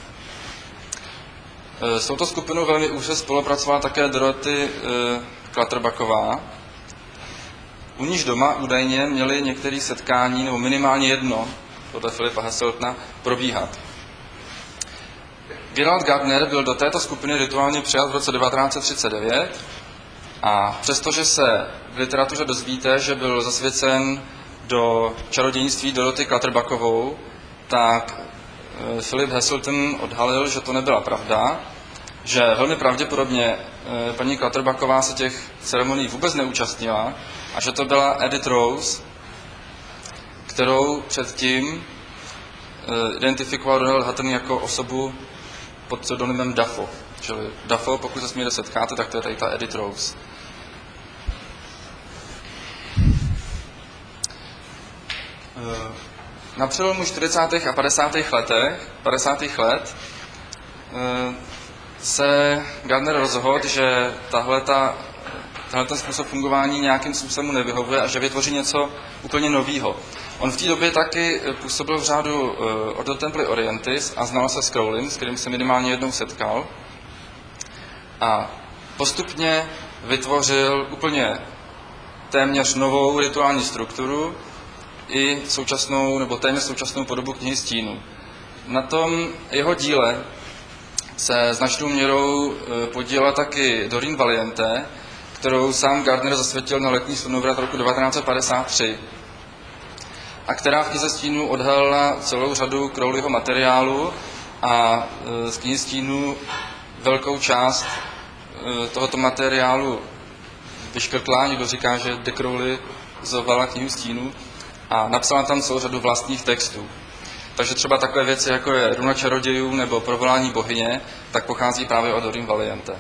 Speaker 2: S touto skupinou velmi úzce spolupracovala také Dorothy Clutterbacková. U níž doma údajně měli některé setkání, nebo minimálně jedno, podle Philipa Heseltona, probíhat. Gerald Gardner byl do této skupiny rituálně přijat v roce devatenáct set třicet devět a přestože se v literatuře dozvíte, že byl zasvěcen do čarodějnictví Dorothy Clutterbackovou, tak Philip Heselton odhalil, že to nebyla pravda, že velmi pravděpodobně paní Clutterbacková se těch ceremonií vůbec neúčastnila a že to byla Edith Rose, kterou předtím identifikoval Ronald Hutton jako osobu pod pseudonymem Daffo. Čili Daffo, pokud se s ní setkáte, tak to je tady ta Edith Rose. Na přelomu čtyřicátých a padesátých letech, padesátých let se Gardner rozhodl, že tahleta, tenhle ten způsob fungování nějakým způsobem mu nevyhovuje a že vytvoří něco úplně novýho. On v té době taky působil v řádu Ordo Templi Orientis a znal se s Crowleym, s kterým se minimálně jednou setkal. A postupně vytvořil úplně téměř novou rituální strukturu i současnou, nebo téměř současnou podobu knihy stínů. Na tom jeho díle se značnou měrou podílela taky Doreen Valiente, kterou sám Gardner zasvětil na letní slunovrat roku devatenáct set padesát tři a která v knize stínů odhalila celou řadu Crowleyho materiálu a z knihy stínů velkou část tohoto materiálu vyškrtla. Někdo říká, že de Crowley zovala knihu stínů a napsala tam celou řadu vlastních textů. Takže třeba takové věci, jako je Runa čarodějů nebo Provolání bohyně, tak pochází právě od Doreen Valiente.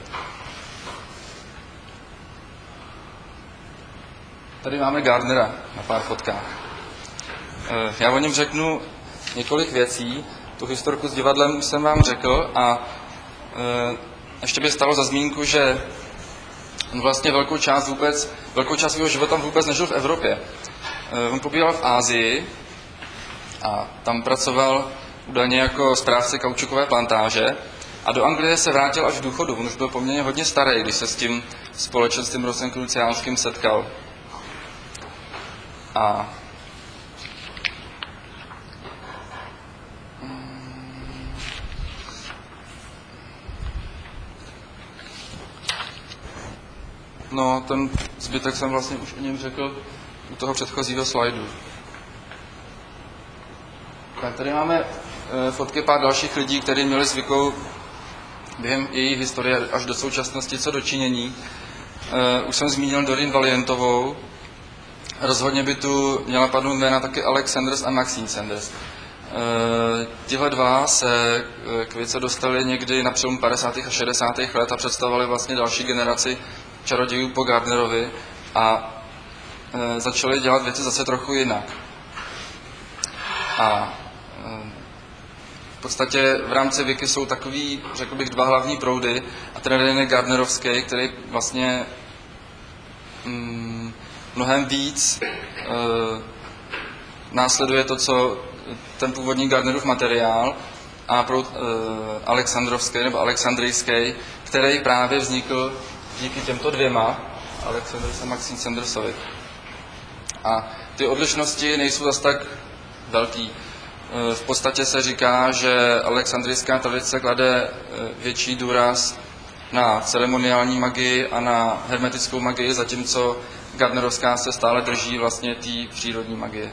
Speaker 2: Tady máme Gardnera na pár fotkách. Já o něm řeknu několik věcí. tu historku s divadlem už jsem vám řekl a e, ještě by stalo za zmínku, že on vlastně velkou část vůbec, velkou část svého života vůbec nežil v Evropě. E, on pobýval v Asii a tam pracoval údajně jako správce kaučukové plantáže a do Anglie se vrátil až v důchodu. On už byl poměrně hodně starý, když se s tím společenstvím rosenkruciánským setkal. A no, ten zbytek jsem vlastně už o něm řekl u toho předchozího slajdu. Tak tady máme e, fotky pár dalších lidí, kteří měli zvykou během její historie až do současnosti co dočinění. E, už jsem zmínil Doreen Valientovou. Rozhodně by tu měla padnout jména taky Alex Sanders a Maxine Sanders. E, tihle dva se k věci dostali někdy na přelomu padesátých a šedesátých let a představovali vlastně další generaci čarodějů po Gardnerovi a e, začali dělat věci zase trochu jinak. A e, v podstatě v rámci Wiki jsou takový, řekl bych, dva hlavní proudy a ten jeden je Gardnerovský, který vlastně mm, mnohem víc e, následuje to, co ten původní Gardnerův materiál a proud e, Alexandrovský nebo Alexandrijský, který právě vznikl díky těmto dvěma, Alex Sanders a Maxine Sandersovi. A ty odlišnosti nejsou zase tak velký. V podstatě se říká, že alexandrijská tradice klade větší důraz na ceremoniální magii a na hermetickou magii, zatímco Gardnerovská se stále drží vlastně té přírodní magie.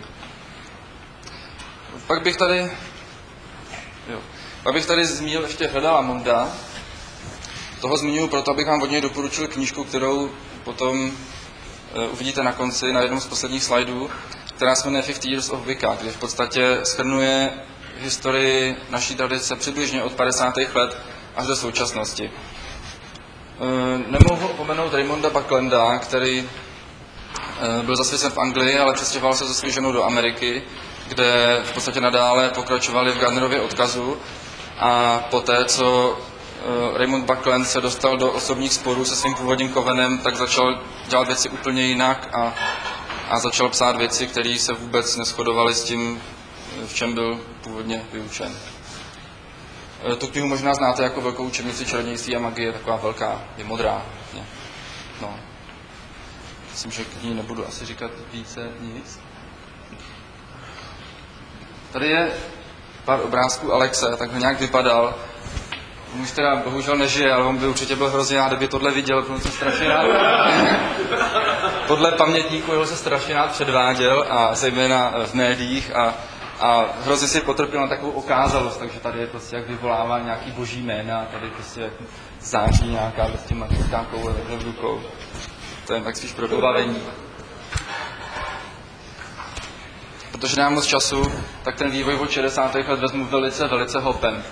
Speaker 2: Pak bych tady, jo, pak bych tady zmínil ještě Hledala Monda. Toho zmiňuji proto, abych vám od něj doporučil knížku, kterou potom uh, uvidíte na konci, na jednom z posledních slajdů, která se jmenuje fifty years of Wicca, kde v podstatě shrnuje historii naší tradice přibližně od padesátých let až do současnosti. Uh, nemohu opomenout Raymonda Bucklanda, který uh, byl zasvěcen v Anglii, ale přestěhoval se se svou ženou do Ameriky, kde v podstatě nadále pokračovali v Gardnerově odkazu a poté, co Raymond Buckland se dostal do osobních sporů se svým původním Covenem, tak začal dělat věci úplně jinak a, a začal psát věci, které se vůbec neshodovaly s tím, v čem byl původně vyučen. Tu knihu možná znáte jako velkou učebnici čarodějství a magie, je taková velká, je modrá. Je. No. Myslím, že k ní nebudu asi říkat více nic. Tady je pár obrázků Alexe, takhle nějak vypadal. Muž teda bohužel nežije, ale on by určitě byl hrozně rád, kdyby tohle viděl, protože se strašně rád. Podle pamětníků jeho se strašně rád předváděl a zejména v médiích a, a hrozně si potrpěl na takovou okázalost, takže tady je prostě jak vyvolává nějaký boží jména a tady prostě září nějaká prostě magická koule takhle v rukou. To je tak spíš pro dobavení. Protože nemám moc času, tak ten vývoj od šedesátých let vezmu velice, velice hopem.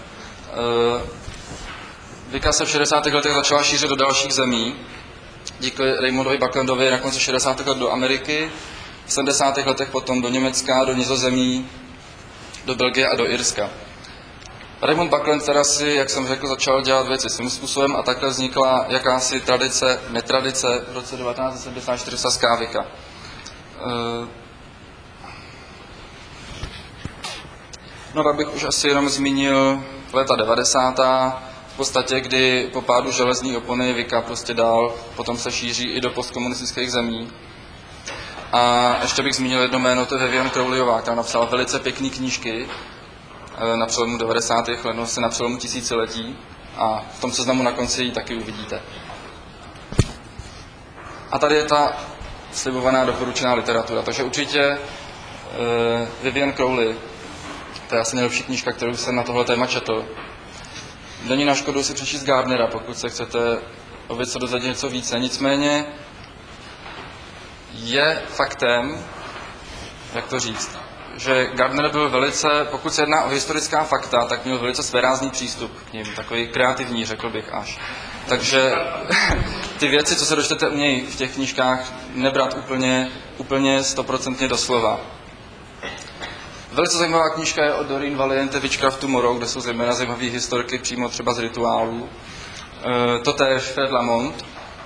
Speaker 2: Wicca se v šedesátých letech začala šířit do dalších zemí. Díky Raymondovi Bucklandovi na konci šedesátých let do Ameriky, v sedmdesátých letech potom do Německa, do Nizozemí, do Belgie a do Irska. Raymond Buckland teda si, jak jsem řekl, začal dělat věci svým způsobem a takhle vznikla jakási tradice, netradice v roce devatenáct set sedmdesát čtyři saská Wicca. No tak bych už asi jenom zmínil léta devadesátá, v podstatě, kdy po pádu železní opony Wicca prostě dál, potom se šíří i do postkomunistických zemí. A ještě bych zmínil jedno jméno, to je Vivian Crowleyová, která napsala velice pěkné knížky na přelomu devadesátých let, no se na přelomu tisíciletí a v tom seznamu na konci ji taky uvidíte. A tady je ta slibovaná doporučená literatura, takže určitě uh, Vivian Crowley, to je asi nejlepší knížka, kterou jsem na tohle téma četl. Není na škodu si přečíst Gardnera, pokud se chcete o věci dozvědět něco více. Nicméně je faktem, jak to říct, že Gardner byl velice, pokud se jedná o historická fakta, tak měl velice svérázný přístup k nim, takový kreativní, řekl bych až. Takže ty věci, co se dočtete u něj v těch knížkách, nebrat úplně, úplně stoprocentně doslova. Velice zajímavá knížka je od Doreen Valiente Witchcraft Tomorrow, kde jsou zejména zajímavé historky přímo třeba z rituálů. E, totéž Fred Lamont.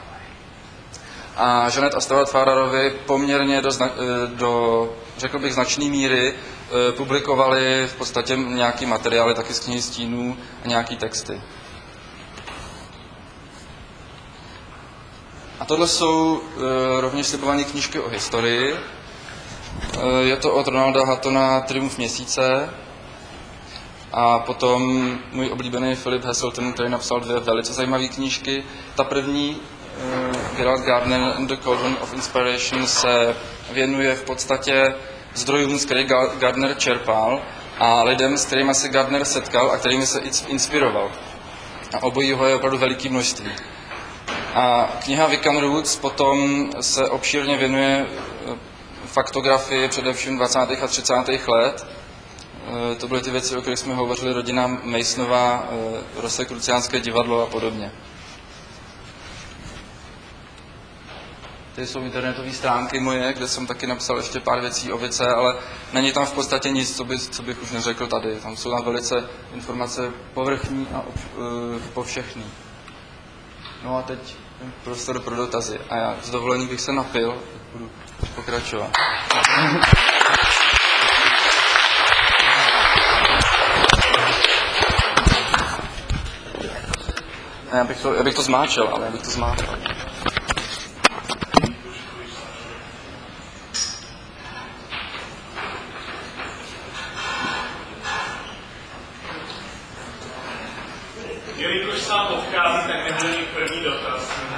Speaker 2: A Jeanette a Stuart Farrarovi poměrně do, do, řekl bych, značné míry e, publikovali v podstatě nějaký materiály, taky z knihy stínů a nějaký texty. A tohle jsou e, rovněž slibované knížky o historii. E, je to od Ronalda Hattona Triumf měsíce. A potom můj oblíbený Philip Heselton, který napsal dvě velice zajímavé knížky. Ta první, uh, Gerald Gardner and the Cauldron of Inspiration, se věnuje v podstatě zdrojům, z kterých Gardner čerpal, a lidem, s kterými se Gardner setkal a kterými se inspiroval. A obojího je opravdu veliký množství. A kniha Wiccan Roots potom se obšírně věnuje faktografii především dvacátých a třicátých let. To byly ty věci, o kterých jsme hovořili, rodina Masonová, Rossekruciánské divadlo a podobně. Tady jsou internetové stránky moje, kde jsem taky napsal ještě pár věcí o věce, ale není tam v podstatě nic, co, by, co bych už neřekl tady. Tam jsou tam velice informace povrchní a uh, povšechný. No a teď prostor pro dotazy. A já s dovolením bych se napil, budu pokračovat. Já bych to, já bych to zmáčel, ale já bych to zmáčel.
Speaker 3: Jelikož se nám odchází, tak nebude mít první dotaz.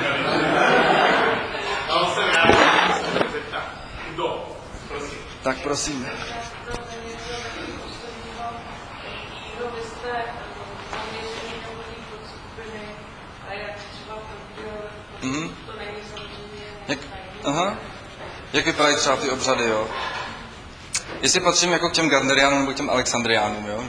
Speaker 3: A on se vrátí, zeptá. Kdo? Prosím.
Speaker 2: Tak prosím. Mm-hmm. Jak, aha. Jak vypadají třeba ty obřady, jo? Jestli patřím jako k těm Gardneriánům nebo k těm Alexandriánům, jo?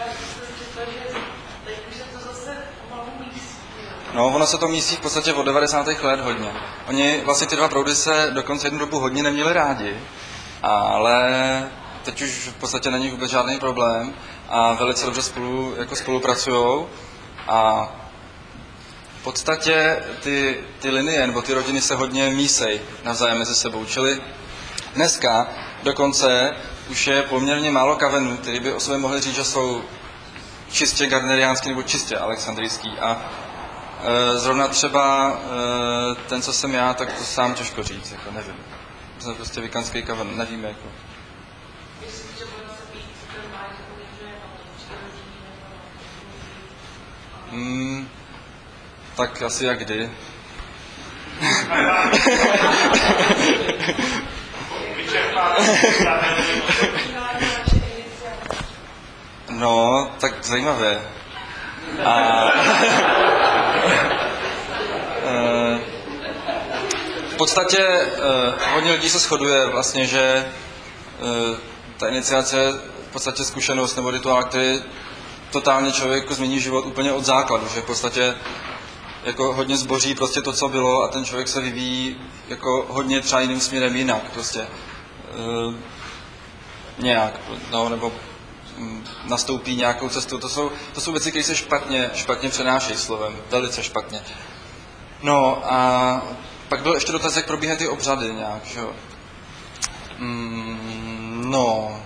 Speaker 2: No, ono se to mísí v podstatě od devadesátých let hodně. Oni vlastně ty dva proudy se dokonce jednu dobu hodně neměli rádi, ale teď už v podstatě není vůbec žádný problém a velice dobře spolu, jako spolupracujou. A v podstatě ty, ty linie nebo ty rodiny se hodně mísej navzájem mezi sebou. Čili dneska dokonce už je poměrně málo kavenů, který by o sobě mohli říct, že jsou čistě gardneriánský nebo čistě alexandrijský. A e, zrovna třeba e, ten, co jsem já, tak to sám těžko říct, jako nevím. Jsem prostě vikanský kaven, nevím jako. Hmm, tak asi jak kdy. No, tak zajímavé. A v podstatě hodně lidí se shoduje vlastně, že ta iniciace je v podstatě zkušenost nebo rituál, který totálně člověku změní život úplně od základu, že v podstatě jako hodně zboří prostě to, co bylo, a ten člověk se vyvíjí jako hodně třeba jiným směrem jinak prostě. E, nějak, no, nebo m, nastoupí nějakou cestu. To jsou, to jsou věci, které se špatně, špatně přenášejí slovem, velice špatně. No a pak byl ještě dotaz, jak probíhají ty obřady nějak, že jo. Mm, no...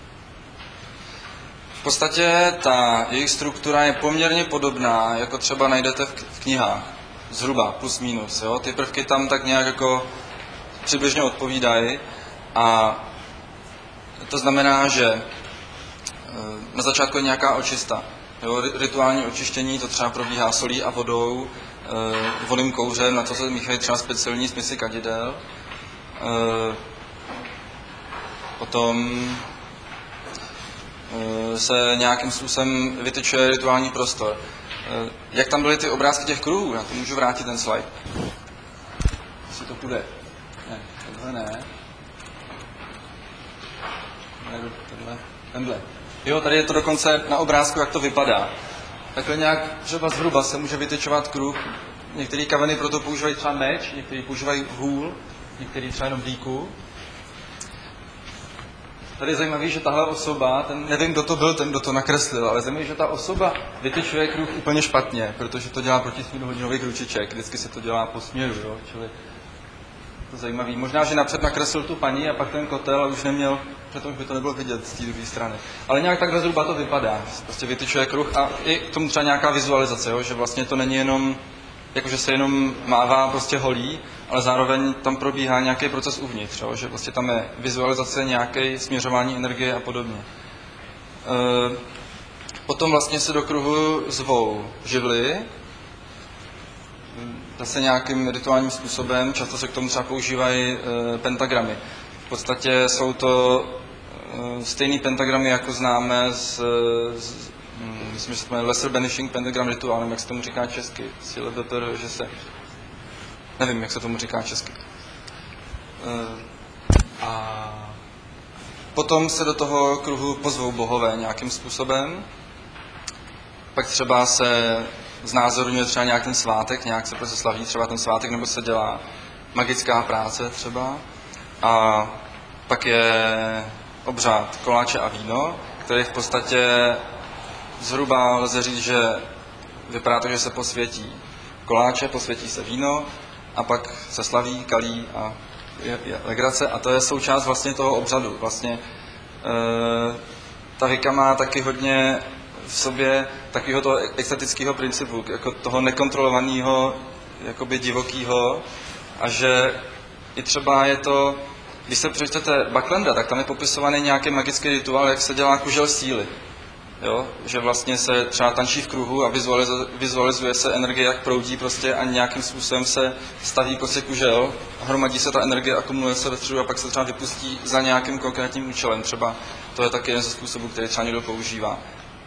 Speaker 2: V podstatě ta jejich struktura je poměrně podobná, jako třeba najdete v knihách. Zhruba, plus minus. Jo? Ty prvky tam tak nějak jako přibližně odpovídají. A to znamená, že na začátku je nějaká očista. Jo? Rituální očištění, to třeba probíhá solí a vodou, vodným kouřem, na to se míchají třeba speciální smysly kadidel. Potom se nějakým způsobem vytyčuje rituální prostor. Jak tam byly ty obrázky těch kruhů? Já to můžu vrátit ten slide. Jestli to půjde. Ne, tohle ne. ne tohle. Tenhle. Jo, tady je to dokonce na obrázku, jak to vypadá. Takhle nějak třeba zhruba se může vytyčovat kruh. Některé kaveny proto používají třeba meč, některé používají hůl, některé třeba jenom dýku. tady je zajímavé, že tahle osoba, ten, nevím, kdo to byl, ten, kdo to nakreslil, ale zajímavé, že ta osoba vytyčuje kruh úplně špatně, protože to dělá proti směru hodinových ručiček, vždycky se to dělá po směru, jo? Čili to zajímavý. Možná, že napřed nakreslil tu paní a pak ten kotel a už neměl, protože už by to nebylo vidět z té druhé strany. Ale nějak takhle zhruba to vypadá, prostě vytyčuje kruh a i k tomu třeba nějaká vizualizace, jo? Že vlastně to není jenom, jakože se jenom mává prostě holí, ale zároveň tam probíhá nějaký proces uvnitř, jo? Že vlastně tam je vizualizace, nějaké směřování energie a podobně. E, potom vlastně se do kruhu zvou živly, zase nějakým rituálním způsobem, často se k tomu třeba používají e, pentagramy. V podstatě jsou to e, stejný pentagramy, jako známe z, z hm, myslím, že se to jmenuje Lesser Banishing Pentagram Ritual, nevím, jak se tomu říká česky, že se, nevím, jak se tomu říká česky. E, a potom se do toho kruhu pozvou bohové nějakým způsobem, pak třeba se znázorňuje třeba nějak ten svátek, nějak se prostě slaví třeba ten svátek, nebo se dělá magická práce třeba. A pak je obřád koláče a víno, který v podstatě zhruba lze říct, že vypadá to, že se posvětí koláče, posvětí se víno a pak se slaví, kalí a je, je legrace. A to je součást vlastně toho obřadu. Vlastně e, ta Wicca má taky hodně v sobě takového toho extatického principu, jako toho nekontrolovaného, jakoby divokého, a že i třeba je to, když se přečtete Bucklanda, tak tam je popisovaný nějaký magický rituál, jak se dělá kužel síly. Jo? Že vlastně se třeba tančí v kruhu a vizualizuje, vizualizuje se energie, jak proudí prostě a nějakým způsobem se staví prostě kužel, hromadí se ta energie, akumuluje se ve středu a pak se třeba vypustí za nějakým konkrétním účelem. Třeba to je taky jeden ze způsobů, který třeba někdo používá.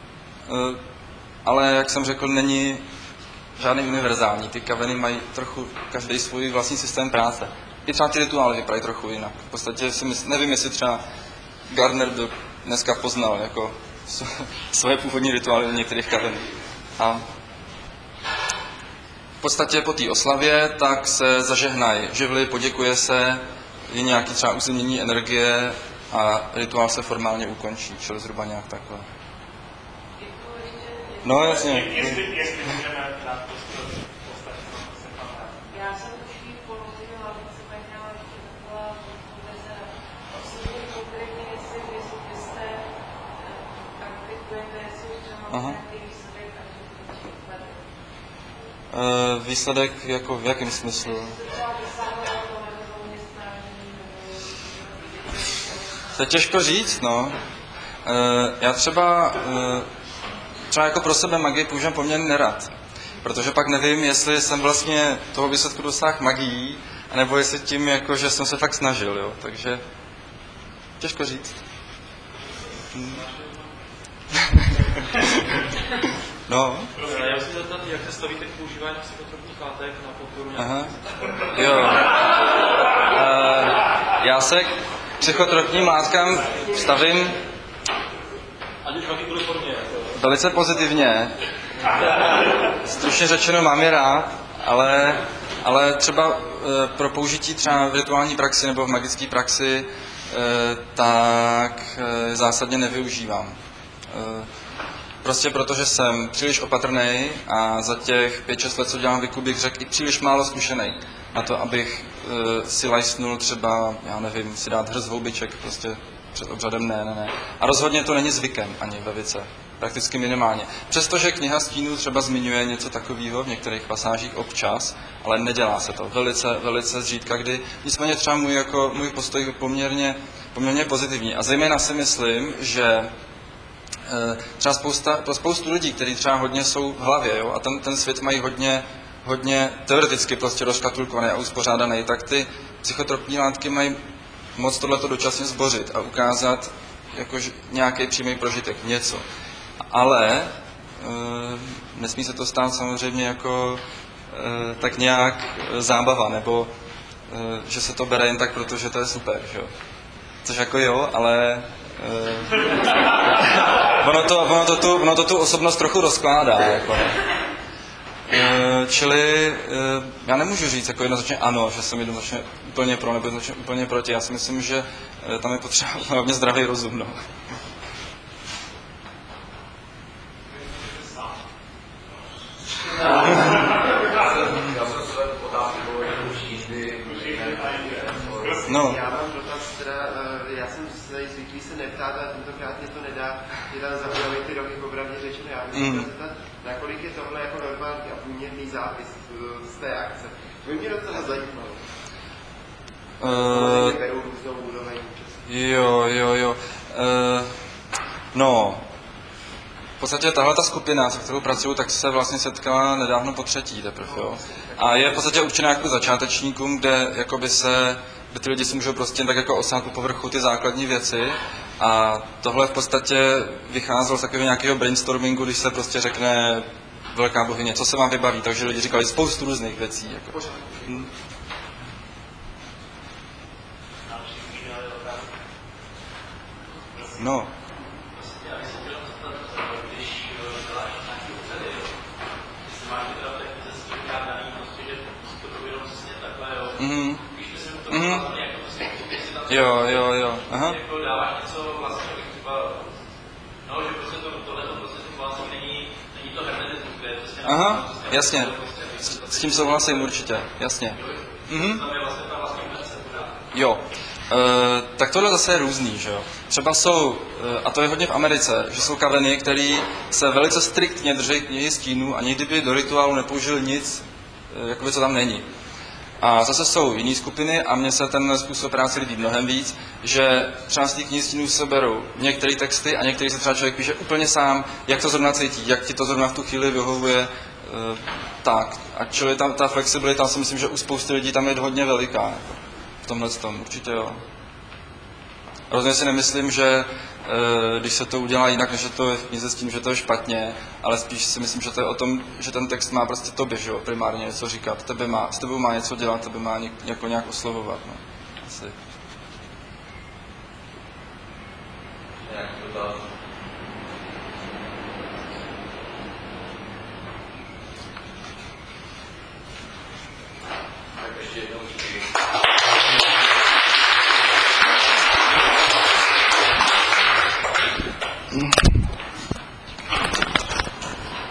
Speaker 2: Ale jak jsem řekl, není žádný univerzální. Ty kaveny mají trochu každý svůj vlastní systém práce. I třeba ty rituály vypadají trochu jinak. V podstatě si mysl, nevím, jestli třeba Gardner by dneska poznal jako svoje původní rituály u některých kaven. A v podstatě po té oslavě tak se zažehnají živly, poděkuje se, je nějaký třeba uzemnění energie a rituál se formálně ukončí, čili zhruba nějak takhle. No, jasně.
Speaker 4: Jestli, jestli můžeme dát prostě ostatní.
Speaker 5: Já jsem už jí položila, se pak měla ještě taková odpovězená. Osobně konkrétně, jestli byste praktikujete, jestli už třeba nějaký výsledek a že
Speaker 2: uh, výsledek jako v jakém smyslu? To je těžko říct, no. Uh, já třeba... Uh, Třeba jako pro sebe magii používám poměrně nerad, protože pak nevím, jestli jsem vlastně toho výsledku dosáhl magií, anebo jestli tím, jako, že jsem se fakt snažil, jo. Takže těžko říct. Hmm. No.
Speaker 3: Já si zeptat, jak se stavíte k používání psychotropních látek na podporu nějakého?
Speaker 2: Jo. Uh, já se k psychotropním látkám stavím
Speaker 3: ať už v jakýkoliv formě.
Speaker 2: velice pozitivně. Stručně řečeno, mám je rád, ale, ale třeba e, pro použití třeba v rituální praxi nebo v magické praxi e, tak e, zásadně nevyužívám. E, prostě protože jsem příliš opatrnej a za těch pět šest let, co dělám Wiccu, bych řekl i příliš málo zkušenej na to, abych e, si lajsnul třeba, já nevím, si dát hrst houbiček prostě před obřadem, ne, ne, ne. A rozhodně to není zvykem ani ve Wicce. Prakticky minimálně. Přestože kniha stínů třeba zmiňuje něco takového v některých pasážích občas, ale nedělá se to. Velice, velice zřídka, kdy nicméně třeba můj, jako, můj postoj je poměrně, poměrně pozitivní. A zejména si myslím, že e, třeba spousta, pro spoustu lidí, kteří třeba hodně jsou v hlavě, jo, a ten, ten svět mají hodně, hodně teoreticky prostě rozkatulkovaný a uspořádaný, tak ty psychotropní látky mají moc tohleto dočasně zbořit a ukázat jako nějaký přímý prožitek, něco. Ale e, nesmí se to stát samozřejmě jako e, tak nějak zábava, nebo e, že se to bere jen tak, protože to je super, že jo. Což jako jo, ale e, ono, to, ono, to tu, ono to tu osobnost trochu rozkládá, jako. E, čili e, já nemůžu říct jako jednoznačně ano, že jsem jednoznačně úplně pro nebo jednoznačně úplně proti. Já si myslím, že e, tam je potřeba hlavně zdravý rozum. No. No.
Speaker 6: Já mám dotaz, teda, já jsem zvyklý se neptát, ale tentokrát mě to nedá, je tam zajímavé ty roky obravně řečeno. Já bych mm. zeptat, nakolik je tohle jako normální a průměrný zápis z té akce. To by mě docela zajímalo. Uh, berou různou úroveň.
Speaker 2: Jo, jo, jo. Uh, no, v podstatě tahle ta skupina, se kterou pracuju, tak se vlastně setkala nedávno po třetí teprve, jo. A je v podstatě určená jako začátečníkům, kde jakoby se, kde ty lidi si můžou prostě tak jako osát po povrchu ty základní věci. A tohle v podstatě vycházelo z takového nějakého brainstormingu, když se prostě řekne velká bohyně, co se vám vybaví, takže lidi říkali spoustu různých věcí. Jako. Hmm. No. Mhm. Mhm. Jo, jo, jo. Aha. Aha, jasně. S, s tím souhlasím určitě, jasně. Mhm. Jo. E, tak tohle zase je různý, že jo. Třeba jsou, a to je hodně v Americe, že jsou kaveny, které se velice striktně drží knihy stínů a nikdy by do rituálu nepoužili nic, jakoby co tam není. A zase jsou jiné skupiny a mně se ten způsob práce líbí mnohem víc, že třeba z těch knih stínů se berou některé texty a některý se třeba člověk píše úplně sám, jak to zrovna cítí, jak ti to zrovna v tu chvíli vyhovuje, e, tak. A čili tam ta flexibilita, si myslím, že u spousty lidí tam je hodně veliká, jako v tomhle tom, určitě jo. Rozhodně si nemyslím, že e, když se to udělá jinak, než je to v knize s tím, že to je špatně, ale spíš si myslím, že to je o tom, že ten text má prostě tobě, že jo, primárně něco říkat, tebe má, s tebou má něco dělat, tebe má něk, jako nějak oslovovat, no. Asi.